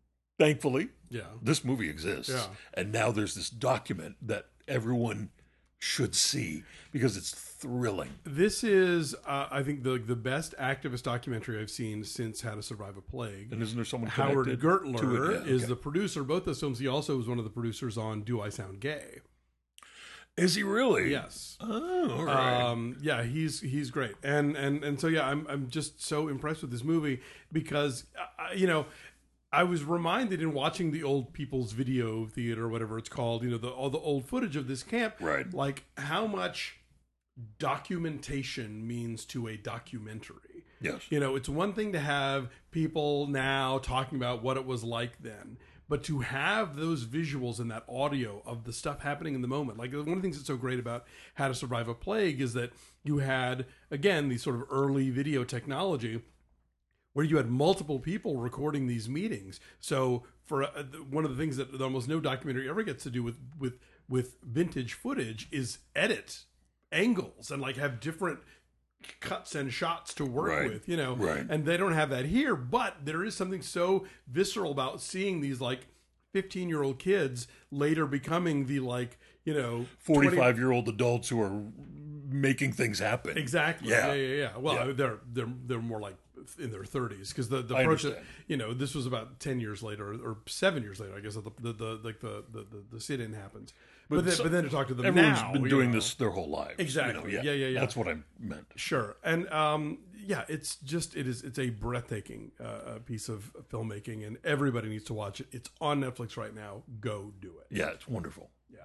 thankfully, Yeah. this movie exists, Yeah. and now there's this document that everyone should see because it's thrilling. This is, uh, I think, the the best activist documentary I've seen since How to Survive a Plague. And isn't there someone Howard connected Gertler to it? Yeah, is okay. the producer of both those films. He also was one of the producers on Do I Sound Gay? Is he really? Yes. Oh, all right. Um, yeah, he's he's great, and and and so yeah, I'm I'm just so impressed with this movie because uh, you know, I was reminded in watching the old people's video theater, or whatever it's called, you know, the all the old footage of this camp, Right. like how much documentation means to a documentary. Yes. You know, it's one thing to have people now talking about what it was like then, but to have those visuals and that audio of the stuff happening in the moment. Like, one of the things that's so great about How to Survive a Plague is that you had, again, these sort of early video technology where you had multiple people recording these meetings. So for uh, one of the things that almost no documentary ever gets to do with, with, with vintage footage is edit angles and like have different cuts and shots to work Right. with, you know, Right. and they don't have that here, but there is something so visceral about seeing these like fifteen year old kids later becoming the like, you know, forty-five year old adults who are making things happen. Exactly. Yeah. Yeah, yeah, yeah. Well, Yeah. they're they're they're more like in their thirties because the the I approach, understand. you know, this was about ten years later or seven years later, I guess. The the, the like the the the, the sit in happens, but, But then, so- but then to talk to them Everyone's now, been you doing know. this their whole lives. you Exactly. know, Yeah, yeah, yeah. That's what I meant. Sure, and um, yeah, it's just it is it's a breathtaking uh, piece of filmmaking, and everybody needs to watch it. It's on Netflix right now. Go do it. Yeah, it's wonderful. Yeah.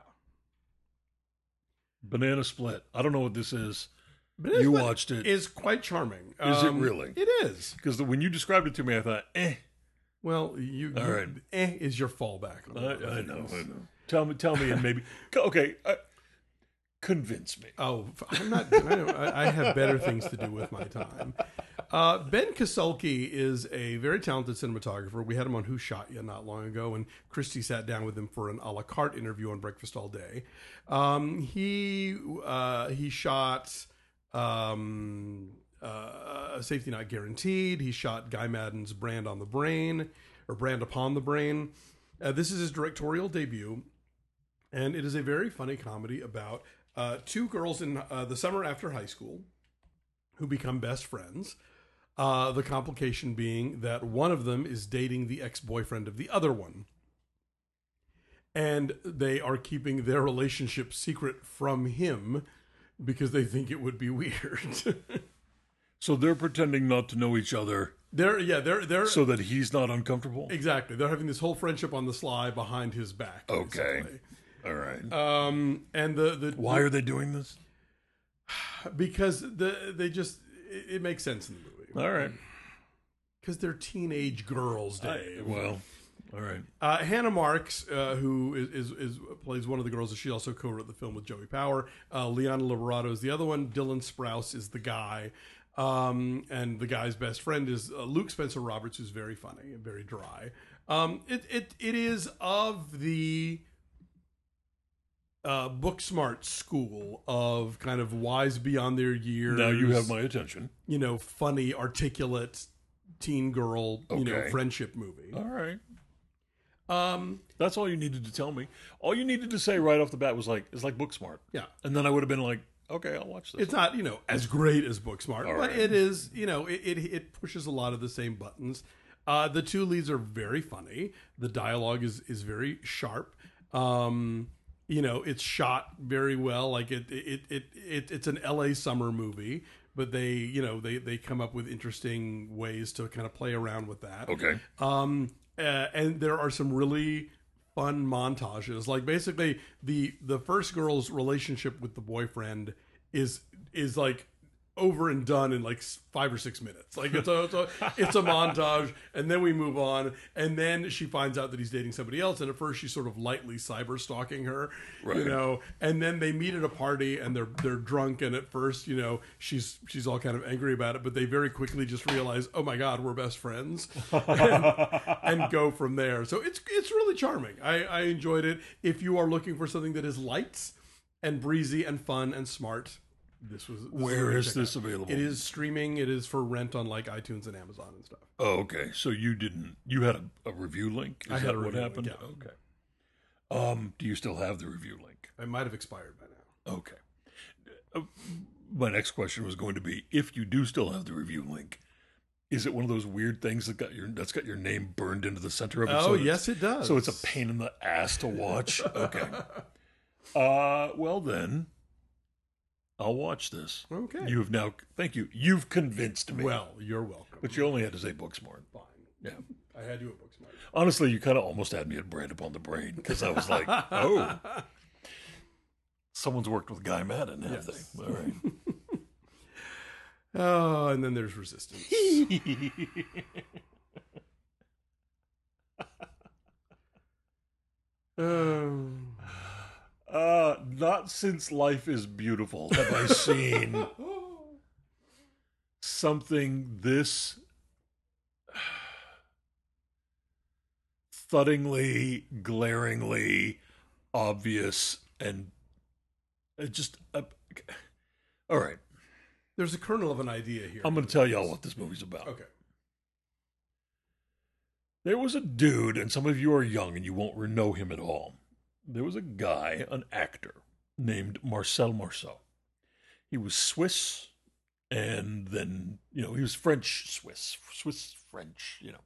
Banana Split. I don't know what this is. But it is You what- watched it. Is quite charming. Is it Um, really? It is. Because when you described it to me, I thought, eh. Well, you, All you right. eh is your fallback. on I, those I know, things. I know. Tell me, tell me, and maybe. Okay, uh, convince me. Oh, I'm not. I, I have better things to do with my time. Uh, Ben Kasulki is a very talented cinematographer. We had him on Who Shot Ya not long ago, and Christy sat down with him for an a la carte interview on Breakfast All Day. Um, he uh, he shot um, uh, Safety Not Guaranteed. He shot Guy Madden's Brand on the Brain, or Brand Upon the Brain. Uh, this is his directorial debut, and it is a very funny comedy about uh, two girls in uh, the summer after high school who become best friends. Uh, the complication being that one of them is dating the ex-boyfriend of the other one. And they are keeping their relationship secret from him because they think it would be weird. So they're pretending not to know each other they're, yeah, they're, they're, so that he's not uncomfortable? exactly. They're having this whole friendship on the sly behind his back. Okay. basically. All right. Um, and the, the, Why are they doing this? because the, they just, it, it makes sense in the movie. All right. Because they're teenage girls, I, Dave. well, all right. Uh, Hannah Marks, uh, who is, is is plays one of the girls, she also co-wrote the film with Joey Power. Uh, Liana Liberato is the other one. Dylan Sprouse is the guy, um, and the guy's best friend is uh, Luke Spencer Roberts, who's very funny and very dry. Um, it it it is of the uh, book smart school of kind of wise beyond their years. Now you have my attention. you know, funny, articulate teen girl, you know, Okay. friendship movie. All right. Um, That's all you needed to tell me. All you needed to say right off the bat was like, it's like Booksmart. yeah. And then I would have been like, okay, I'll watch this. It's not, you know, as great as Booksmart, All but right. it is, you know, it, it it pushes a lot of the same buttons. Uh, the two leads are very funny. The dialogue is is very sharp. Um, you know, it's shot very well. Like it it it, it it's an L A summer movie, but they, you know, they they come up with interesting ways to kind of play around with that. Okay. Um, uh, and there are some really fun montages. Like basically, the the first girl's relationship with the boyfriend is is like over and done in like s- five or six minutes. Like it's a, it's a it's a montage, and then we move on, and then she finds out that he's dating somebody else. And at first, she's sort of lightly cyber stalking her, you Right. know. And then they meet at a party, and they're they're drunk. And at first, you know, she's she's all kind of angry about it, but they very quickly just realize, oh my God, we're best friends, and, and go from there. So it's it's really charming. I, I enjoyed it. If you are looking for something that is light and breezy and fun and smart, this was. This Where really is check this out. available? It is streaming. It is for rent on like iTunes and Amazon and stuff. Oh, okay. So you didn't, you had a, a review link? Is I had that a what review happened? link, yeah. Okay. Um, do you still have the review link? It might have expired by now. Okay. Uh, my next question was going to be, if you do still have the review link, is it one of those weird things that got your that's got your name burned into the center of it? Oh, so it's- yes, it does. So it's a pain in the ass to watch. Okay. Uh, well then, I'll watch this. Okay. You have now. Thank you. You've convinced me. Well, you're welcome. But you only had to say Booksmart. Fine. Yeah. I had you at Booksmart. Honestly, you kind of almost had me at Brand Upon the Brain because I was like, oh, someone's worked with Guy Madden, have Yes. they? All right. Oh, and then there's Resistance. um, Uh, not since Life is Beautiful have I seen something this thuddingly, glaringly obvious and uh, just. Uh, all right. there's a kernel of an idea here. I'm going to tell y'all what this movie's about. Okay. There was a dude, and some of you are young and you won't know him at all. There was a guy, an actor, named Marcel Marceau. He was Swiss, and then, you know, he was French Swiss, Swiss French, you know.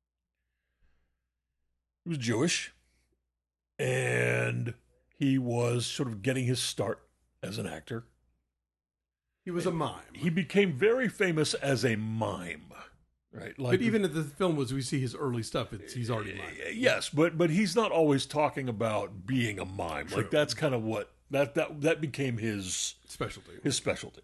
He was Jewish, and he was sort of getting his start as an actor. He was a mime. He became very famous as a mime, right? Like, but even at the film, as we see his early stuff, it's, he's already mime. yes, but but he's not always talking about being a mime. True. Like that's kind of what that that that became his Specialty. his specialty.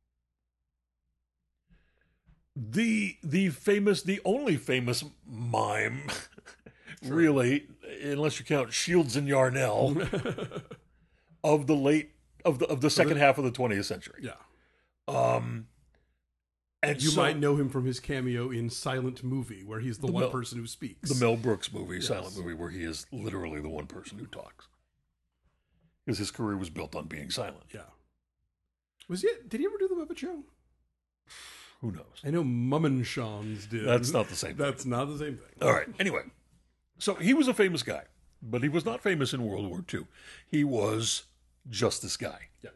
The the famous, the only famous mime, really, unless you count Shields and Yarnell, of the late of the of the second half of the twentieth century. Yeah. Um, and You so- might know him from his cameo in Silent Movie, where he's the, The one Mel- person who speaks. the Mel Brooks movie, Yes. silent movie, where he is literally the one person who talks, because his career was built on being silent. Yeah. Was he? Did he ever do the Muppet Show? Who knows? I know Mummenschans did. That's not the same thing. That's not the same thing. All right. Anyway, so he was a famous guy, but he was not famous in World War Two. He was just this guy. Yeah.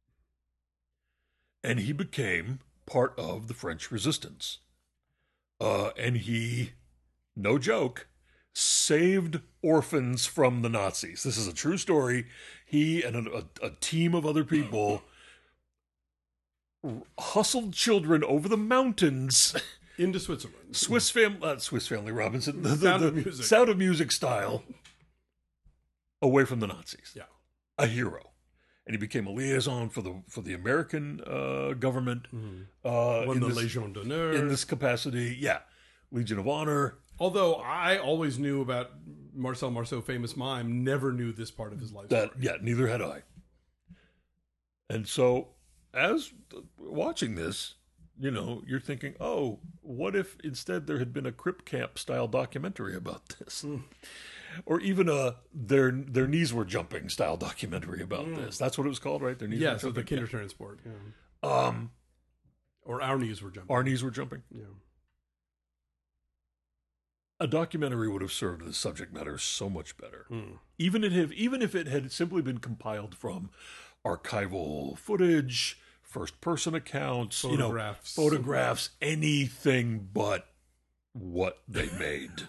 And he became part of the French resistance. Uh, and he, no joke, saved orphans from the Nazis. This is a true story. He and a, a, a team of other people hustled children over the mountains. Into Switzerland. Swiss fam, uh, Swiss Family Robinson, the, the, Sound the of Music. Sound of Music style, away from the Nazis. Yeah. A hero, and he became a liaison for the for the American uh, government. Uh, Won in the this, Legion d'honneur. in this capacity, yeah, Legion of Honor. Although I always knew about Marcel Marceau, famous mime, never knew this part of his life That story. yeah, neither had I. And so, as watching this, you know, you're thinking, oh, what if instead there had been a Crip Camp style documentary about this? Mm. Or even a their their knees were jumping style documentary about Mm. this. That's what it was called, right? Their knees Yeah, were so the jumping. kinder transport. Yeah. Um, Or our knees were jumping. our knees were jumping. Yeah. A documentary would have served the subject matter so much better. Mm. Even if it, even if it had simply been compiled from archival footage, first person accounts, Photographs. you know, photographs, anything but what they made.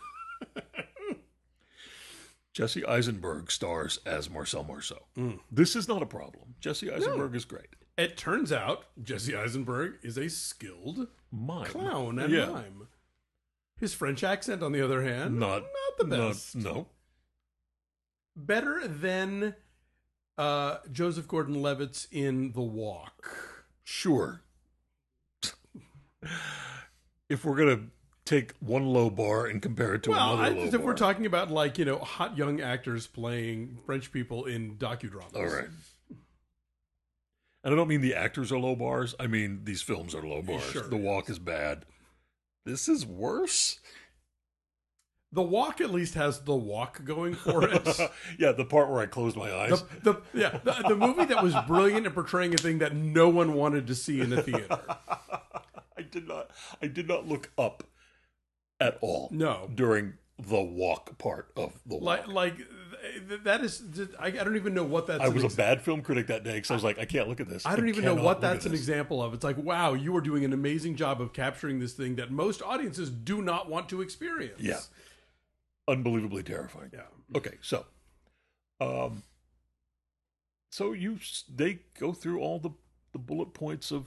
Jesse Eisenberg stars as Marcel Marceau. Mm. This is not a problem. Jesse Eisenberg is great. It turns out Jesse Eisenberg is a skilled Mime. clown and Yeah. mime. His French accent, on the other hand, Not, not the not- best. no. Better than uh, Joseph Gordon-Levitt's in The Walk. Sure. If we're going to take one low bar and compare it to Well, another I, low if bar. we're talking about like you know hot young actors playing French people in docudramas. All right. And I don't mean the actors are low bars. I mean these films are low bars. Sure, The Walk is bad. This is worse. The Walk at least has The Walk going for it. Yeah, the part where I closed my eyes. the, the, yeah, the, the movie that was brilliant at portraying a thing that no one wanted to see in the theater. I did not I did not look up at all No. during the walk part of the walk. Like, like th- that is. I, I don't even know what that's. I was an a bad film critic that day because I was like, I can't look at this. I don't even know cannot what look at that's an this. example of. It's like, wow, you are doing an amazing job of capturing this thing that most audiences do not want to experience. Yeah. Unbelievably terrifying. Yeah. Okay, so, um, so you they go through all the the bullet points of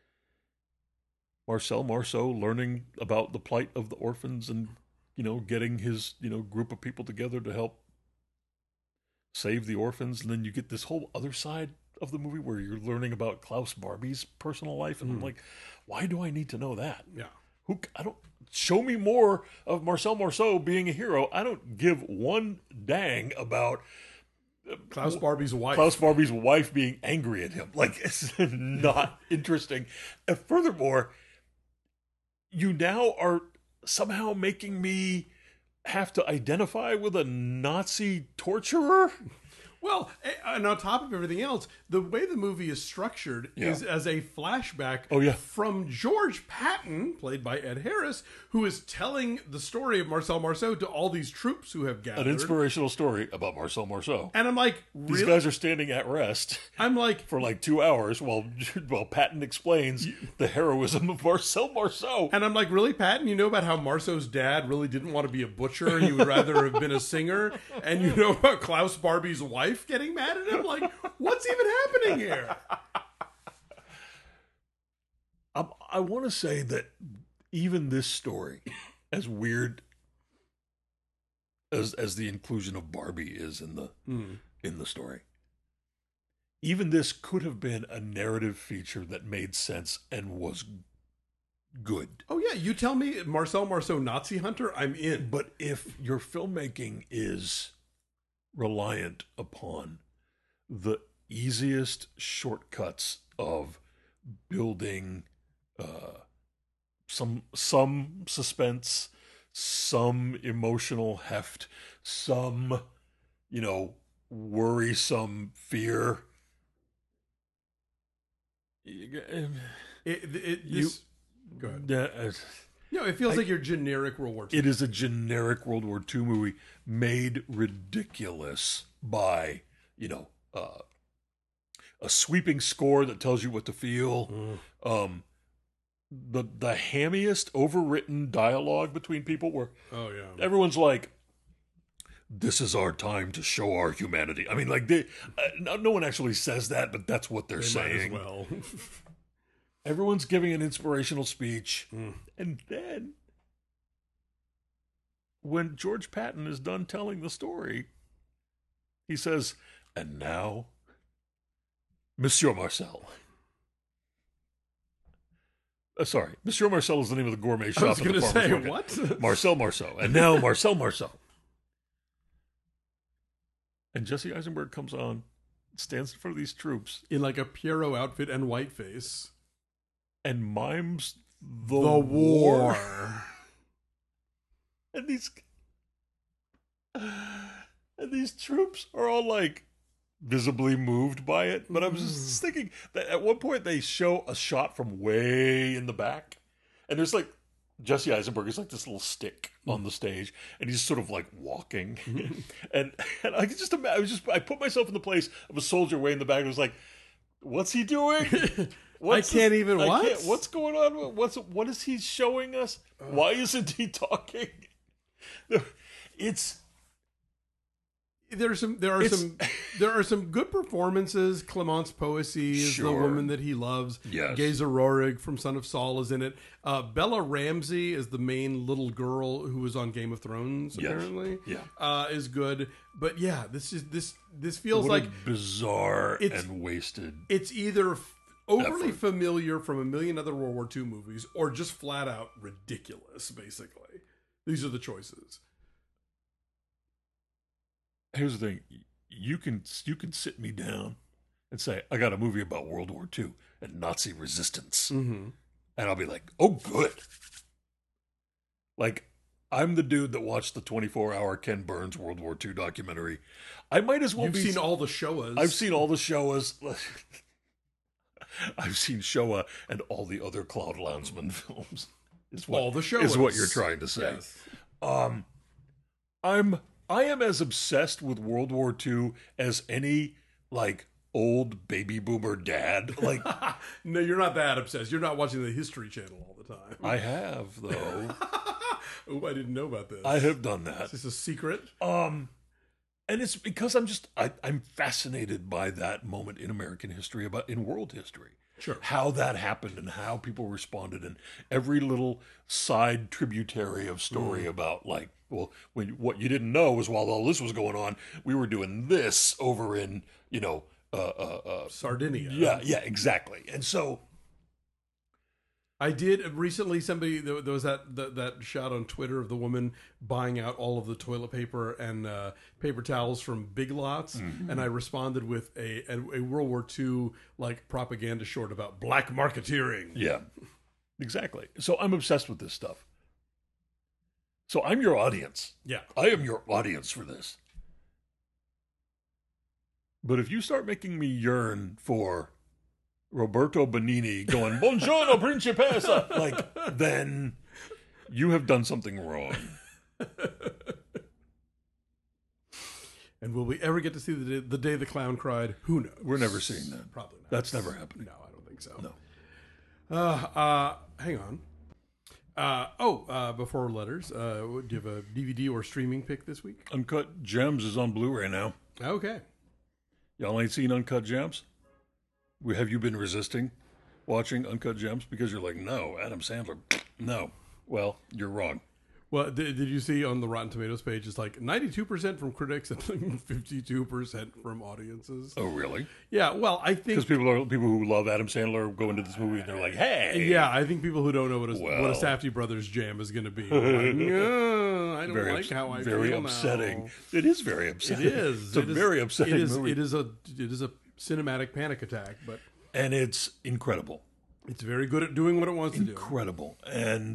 Marcel Marceau learning about the plight of the orphans and, you know, getting his, you know, group of people together to help save the orphans. And then you get this whole other side of the movie where you're learning about Klaus Barbie's personal life. And Mm. I'm like, why do I need to know that? Yeah. Who, I don't, show me more of Marcel Marceau being a hero. I don't give one dang about Klaus Barbie's wife. Klaus Barbie's wife being angry at him. Like, it's not interesting. And furthermore, you now are somehow making me have to identify with a Nazi torturer? Well, and on top of everything else, the way the movie is structured Yeah. is as a flashback Oh, yeah. from George Patton, played by Ed Harris, who is telling the story of Marcel Marceau to all these troops who have An gathered. inspirational story about Marcel Marceau. And I'm like, These really? guys are standing at rest I'm like, for like two hours while while Patton explains the heroism of Marcel Marceau. and I'm like, really, Patton? You know about how Marceau's dad really didn't want to be a butcher? He would rather have been a singer. And you know about Klaus Barbie's wife getting mad at him? Like, what's even happening here? I, I want to say that even this story, as weird as as the inclusion of Barbie is in the Mm. in the story, even this could have been a narrative feature that made sense and was good. Oh, yeah. You tell me Marcel Marceau Nazi hunter, I'm in. But if your filmmaking is reliant upon the easiest shortcuts of building uh, some some suspense, some emotional heft, some, you know, worrisome fear. It, it, You- this, go ahead. Yeah, uh, No, it feels I- like your generic World War Two. it is a generic World War Two movie made ridiculous by, you know, uh, a sweeping score that tells you what to feel. Mm. Um, the the hammiest, overwritten dialogue between people where Oh, yeah. everyone's like, "This is our time to show our humanity." I mean, like they, uh, no, no one actually says that, but that's what they're They might as saying. well. Everyone's giving an inspirational speech. Mm. And then, when George Patton is done telling the story, he says, "And now, Monsieur Marcel." Uh, sorry, Monsieur Marcel is the name of the gourmet shop. I was at the going to farmer's say, market. what? Marcel Marceau. And now Marcel Marceau. And Jesse Eisenberg comes on, stands in front of these troops, In like a Pierrot outfit and whiteface. and mimes the, The war. war. And these and these troops are all like visibly moved by it. But I was just thinking that at one point they show a shot from way in the back, and there's like Jesse Eisenberg is like this little stick on the stage, and he's sort of like walking, and and I could just imagine. I was just I put myself in the place of a soldier way in the back. And I was like, "What's he doing? What's I can't even- I what? can't- what's going on? What's what is he showing us? Why isn't he talking? It's There's some. There are It's- some. There are some good performances. Clemence Poesy is the Sure. woman that he loves. Yes. Geza Rohrig from Son of Saul is in it. Uh, Bella Ramsey is the main little girl who was on Game of Thrones. Yes. Apparently, Yeah. uh, is good. But yeah, this is this. This feels what like a bizarre it's- and wasted. it's either f- overly Effort. familiar from a million other World War Two movies, or just flat out ridiculous. Basically, these are the choices. Here's the thing: you can you can sit me down and say, "I got a movie about World War Two and Nazi resistance," Mm-hmm. and I'll be like, "Oh, good." Like, I'm the dude that watched the twenty-four hour Ken Burns World War Two documentary. I might as well You've be. seen all the Showas. I've seen all the Showas. I've seen Showa and all the other Cloud Landsman films. Is what, all the Showas. is what you're trying to say. Yes. Um, I'm I am as obsessed with World War Two as any like old baby boomer dad. Like No, you're not that obsessed. You're not watching the History Channel all the time. I have though. Oh, I didn't know about this. I have done that. Is this a secret? Um, and it's because I'm just I, I'm fascinated by that moment in American history, about in world history. Sure. How that happened and how people responded, and every little side tributary of story mm. about like, well, when what you didn't know was while all this was going on, we were doing this over in you know uh, uh, uh, Sardinia. Yeah, yeah, exactly. And so. I did recently. Somebody there was that, that that shot on Twitter of the woman buying out all of the toilet paper and uh, paper towels from Big Lots, mm-hmm. and I responded with a, a a World War Two like propaganda short about black marketeering. Yeah, exactly. So I'm obsessed with this stuff. So I'm your audience. Yeah, I am your audience for this. But if you start making me yearn for Roberto Benigni going, Buongiorno, Principessa, like, then you have done something wrong. And will we ever get to see the day, the day the clown cried? Who knows? We're never seeing that. Probably not. That's never happening. No, I don't think so. No. Uh, uh, hang on. Uh, oh, uh, before letters, uh, do you have a D V D or streaming pick this week? Uncut Gems is on Blu-ray now. Okay. Y'all ain't seen Uncut Gems? Have you been resisting watching Uncut Gems? Because you're like, no, Adam Sandler, no. Well, you're wrong. Well, did, did you see on the Rotten Tomatoes page, it's like ninety-two percent from critics and fifty-two percent from audiences. Oh, really? Yeah, well, I think... Because people are people who love Adam Sandler go into this movie and they're like, hey! Yeah, I think people who don't know what a, well, what a Safdie Brothers jam is going to be. Like, no, I don't very like how I very feel upsetting. now. It is very upsetting. It is. It's a it is, very upsetting it is, movie. It is a it is a cinematic panic attack, but and it's incredible. It's very good at doing what it wants incredible. to do. Incredible. And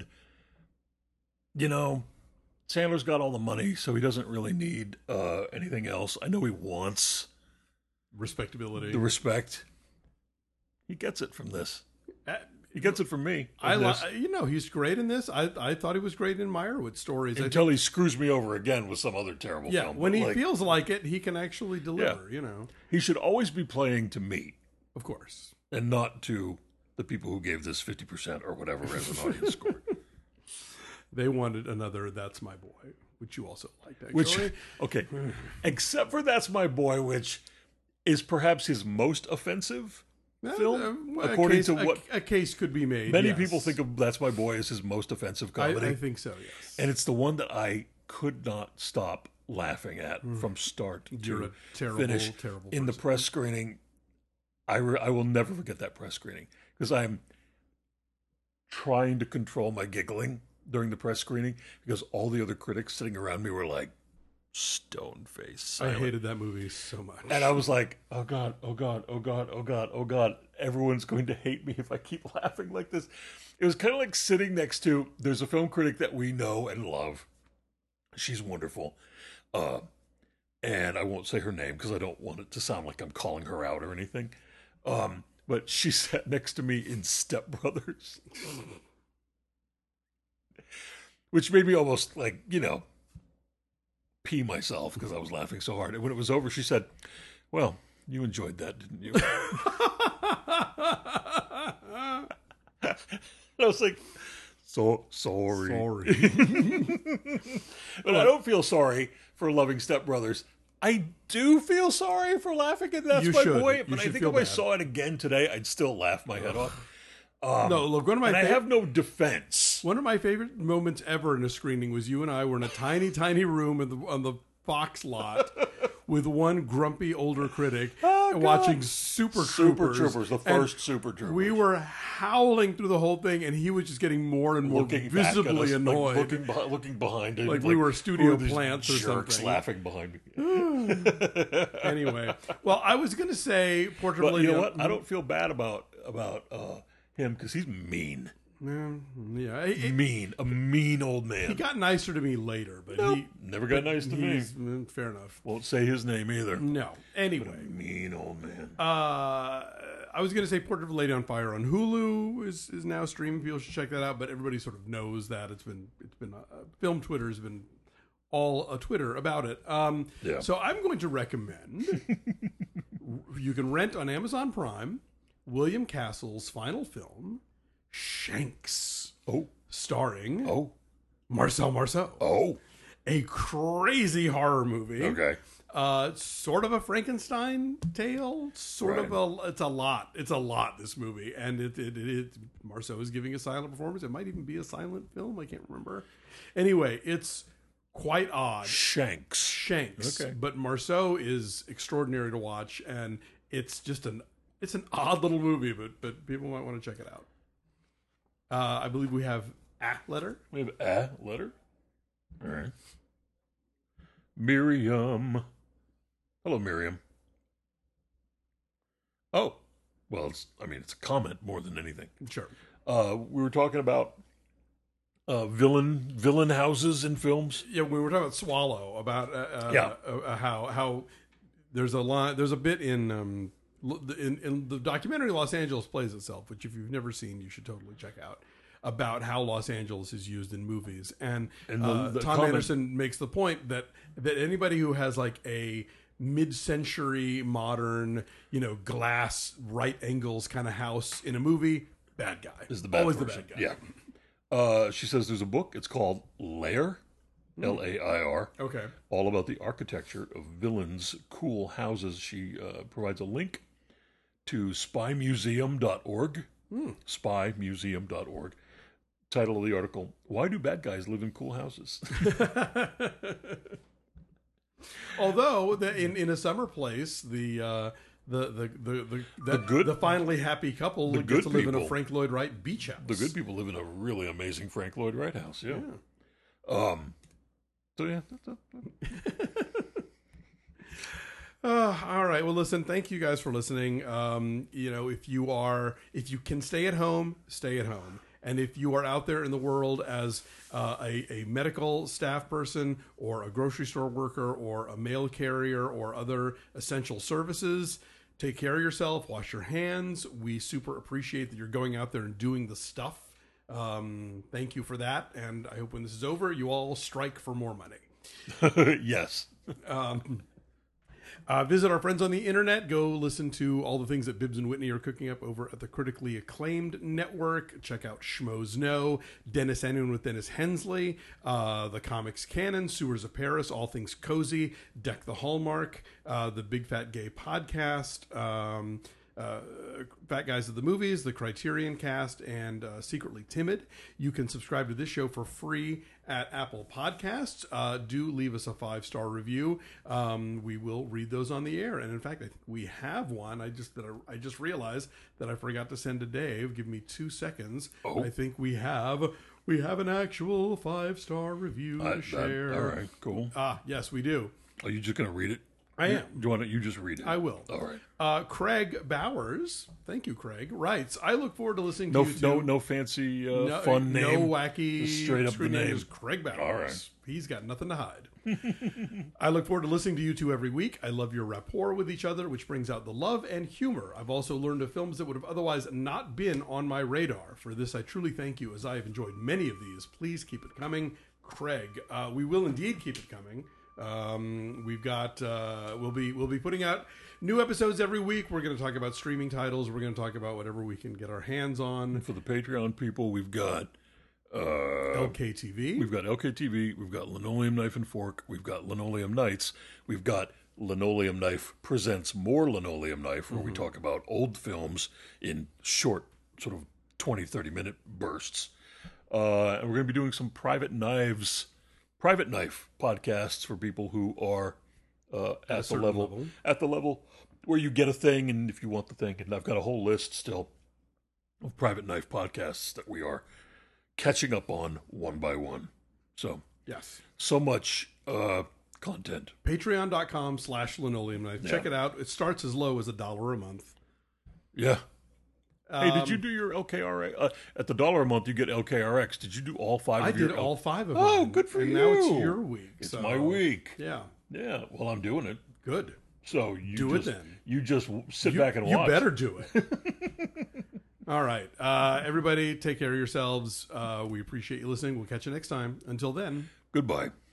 you know, Sandler's got all the money, so he doesn't really need uh, anything else. I know he wants respectability, the respect. He gets it from this. Uh, He gets it from me. I, li- you know, he's great in this. I, I thought he was great in Meyerowitz stories until think, he screws me over again with some other terrible yeah, film. When he like, feels like it, he can actually deliver. Yeah. You know, he should always be playing to me, of course, and not to the people who gave this fifty percent or whatever as an audience score. They wanted another "That's My Boy," which you also liked, actually. Which, okay, except for "That's My Boy," which is perhaps his most offensive film, uh, uh, according case, to what a, a case could be made. Many yes. people think of "That's My Boy" as his most offensive comedy. I, I think so, yes. And it's the one that I could not stop laughing at mm. from start You're to a terrible, finish. Terrible in person. the press screening, I re- I will never forget that press screening because I'm trying to control my giggling during the press screening because all the other critics sitting around me were like stone face. I hated that movie so much. And I was like, oh God, oh God, oh God, oh God, oh God. Everyone's going to hate me if I keep laughing like this. It was kind of like sitting next to, there's a film critic that we know and love. She's wonderful. Uh, and I won't say her name because I don't want it to sound like I'm calling her out or anything. Um, but she sat next to me in Step Brothers. Which made me almost like, you know, pee myself because I was laughing so hard. And when it was over, she said, well, you enjoyed that, didn't you? And I was like, so sorry. Sorry. But I don't feel sorry for loving Step Brothers. I do feel sorry for laughing at That's You My should. Boy, You but I should think feel if I bad. saw it again today, I'd still laugh my head off. Um, no, look, one of my and I fav- have no defense. One of my favorite moments ever in a screening was you and I were in a tiny, tiny room in the, on the Fox lot with one grumpy older critic Oh, and God. watching Super Troopers. Super Troopers, the And first Super Troopers. We were howling through the whole thing, and he was just getting more and more looking back at visibly us, annoyed. like looking, behind, looking behind him, Like we were studio who are these plants or jerks something. laughing behind me. Anyway, well, I was going to say Portrait of But Lady. you know what? I don't feel bad about about uh, him because he's mean. Yeah, yeah. It- Mean, a mean old man. he got nicer to me later, but Nope, he never got nice to me. he's- mm, Fair enough. Won't say his name either. No. But Anyway, a mean old man. uh, I was going to say Portrait of a Lady on Fire on Hulu is, is now streaming. People should check that out. But everybody sort of knows that it's been it's been uh, film Twitter has been all uh, Twitter about it. Um, Yeah. So I'm going to recommend you can rent on Amazon Prime William Castle's final film, Shanks, Oh, starring oh, Marcel Marceau. oh. A crazy horror movie. Okay. Uh, sort of a Frankenstein tale. Sort of a. It's a lot. It's a lot. This movie, and it it, it, it Marceau is giving a silent performance. It might even be a silent film. I can't remember. Anyway, it's quite odd. Shanks. Shanks. Okay. But Marceau is extraordinary to watch, and it's just an it's an odd little movie, but but people might want to check it out. Uh, I believe we have a letter. We have a letter. All right. Miriam. Hello, Miriam. Oh, well, it's, I mean, it's a comment more than anything. Sure. Uh, we were talking about uh, villain villain houses in films. Yeah, we were talking about Swallow, about uh, uh, Yeah. uh, how how there's a line, there's a bit in um in, in the documentary Los Angeles Plays Itself, which if you've never seen, you should totally check out, about how Los Angeles is used in movies, and, And the- uh, the Tom comment- Anderson makes the point that that anybody who has like a mid-century modern, you know, glass right angles kind of house in a movie, bad guy Is the bad always person. the bad guy. Yeah. Uh, she says there's a book. It's called Lair, L A I R, Okay. all about the architecture of villains' cool houses. She uh, provides a link to spy museum dot org, Hmm. spy museum dot org. Title of the article: Why do bad guys live in cool houses? Although the, in in A Summer Place, the uh, the the the the, the, The good- the finally happy couple the gets good to live in a people. Frank Lloyd Wright beach house. The good people live in a really amazing Frank Lloyd Wright house. Yeah. Um. So yeah. That's, that's, Uh, all right. Well, listen. Thank you guys for listening. Um, you know, if you are, if you can stay at home, stay at home. And if you are out there in the world as uh, a, a medical staff person or a grocery store worker or a mail carrier or other essential services, take care of yourself. Wash your hands. We super appreciate that you're going out there and doing the stuff. Um, thank you for that. And I hope when this is over, you all strike for more money. yes. Um, Uh, visit our friends on the internet. Go listen to all the things that Bibbs and Whitney are cooking up over at the critically acclaimed network. Check out Schmoes Know, Dennis Ennin with Dennis Hensley, uh, the Comics Canon, Sewers of Paris, All Things Cozy, Deck the Hallmark, uh, the Big Fat Gay Podcast, um, uh, Fat Guys of the Movies, the Criterion Cast, and uh, Secretly Timid. You can subscribe to this show for free at Apple Podcasts. Uh, do leave us a five-star review. Um, we will read those on the air. And in fact, I think we have one. I just that I, I just realized that I forgot to send to Dave. Give me two seconds. Oh. I think we have we have an actual five-star review I- to share. I- all right. Cool. Ah, yes, we do. Are you just going to read it? I You- am. Do you want to? You just read it. I will. All right. Uh, Craig Bowers, thank you, Craig, writes, I look forward to listening No, to you no, two. no fancy, uh, No- fun no name. wacky, Just straight up screen the name. is Craig Bowers. All right. He's got nothing to hide. I look forward to listening to you two every week. I love your rapport with each other, which brings out the love and humor. I've also learned of films that would have otherwise not been on my radar. For this, I truly thank you, as I have enjoyed many of these. Please keep it coming, Craig. Uh, we will indeed keep it coming. Um, we've got uh, we'll be we'll be putting out new episodes every week. We're going to talk about streaming titles. We're going to talk about whatever we can get our hands on. For the Patreon people, we've got uh, L K T V. we've got L K T V, we've got Linoleum Knife and Fork, we've got Linoleum Nights, we've got Linoleum Knife presents more Linoleum Knife, where we talk about old films in short, sort of twenty, thirty minute bursts. Uh, and we're going to be doing some private knives, private knife podcasts for people who are uh, at the certain level, level. at the level where you get a thing, and if you want the thing, and I've got a whole list still of private knife podcasts that we are catching up on one by one. So, Yes. so much uh, content. Patreon.com slash linoleum knife. Check it out. It starts as low as a dollar a month. Yeah. Hey, did Um, you do your L K R X? Uh, at the dollar a month, you get L K R X. Did you do all five I of your did L- all five of Oh, mine. good for and now it's you. your week. It's so- my week. Yeah. Yeah, well, I'm doing it. Good. So you Do it just, then. You just sit You, back and you watch. better do it. All right. Uh, everybody, take care of yourselves. Uh, we appreciate you listening. We'll catch you next time. Until then. Goodbye.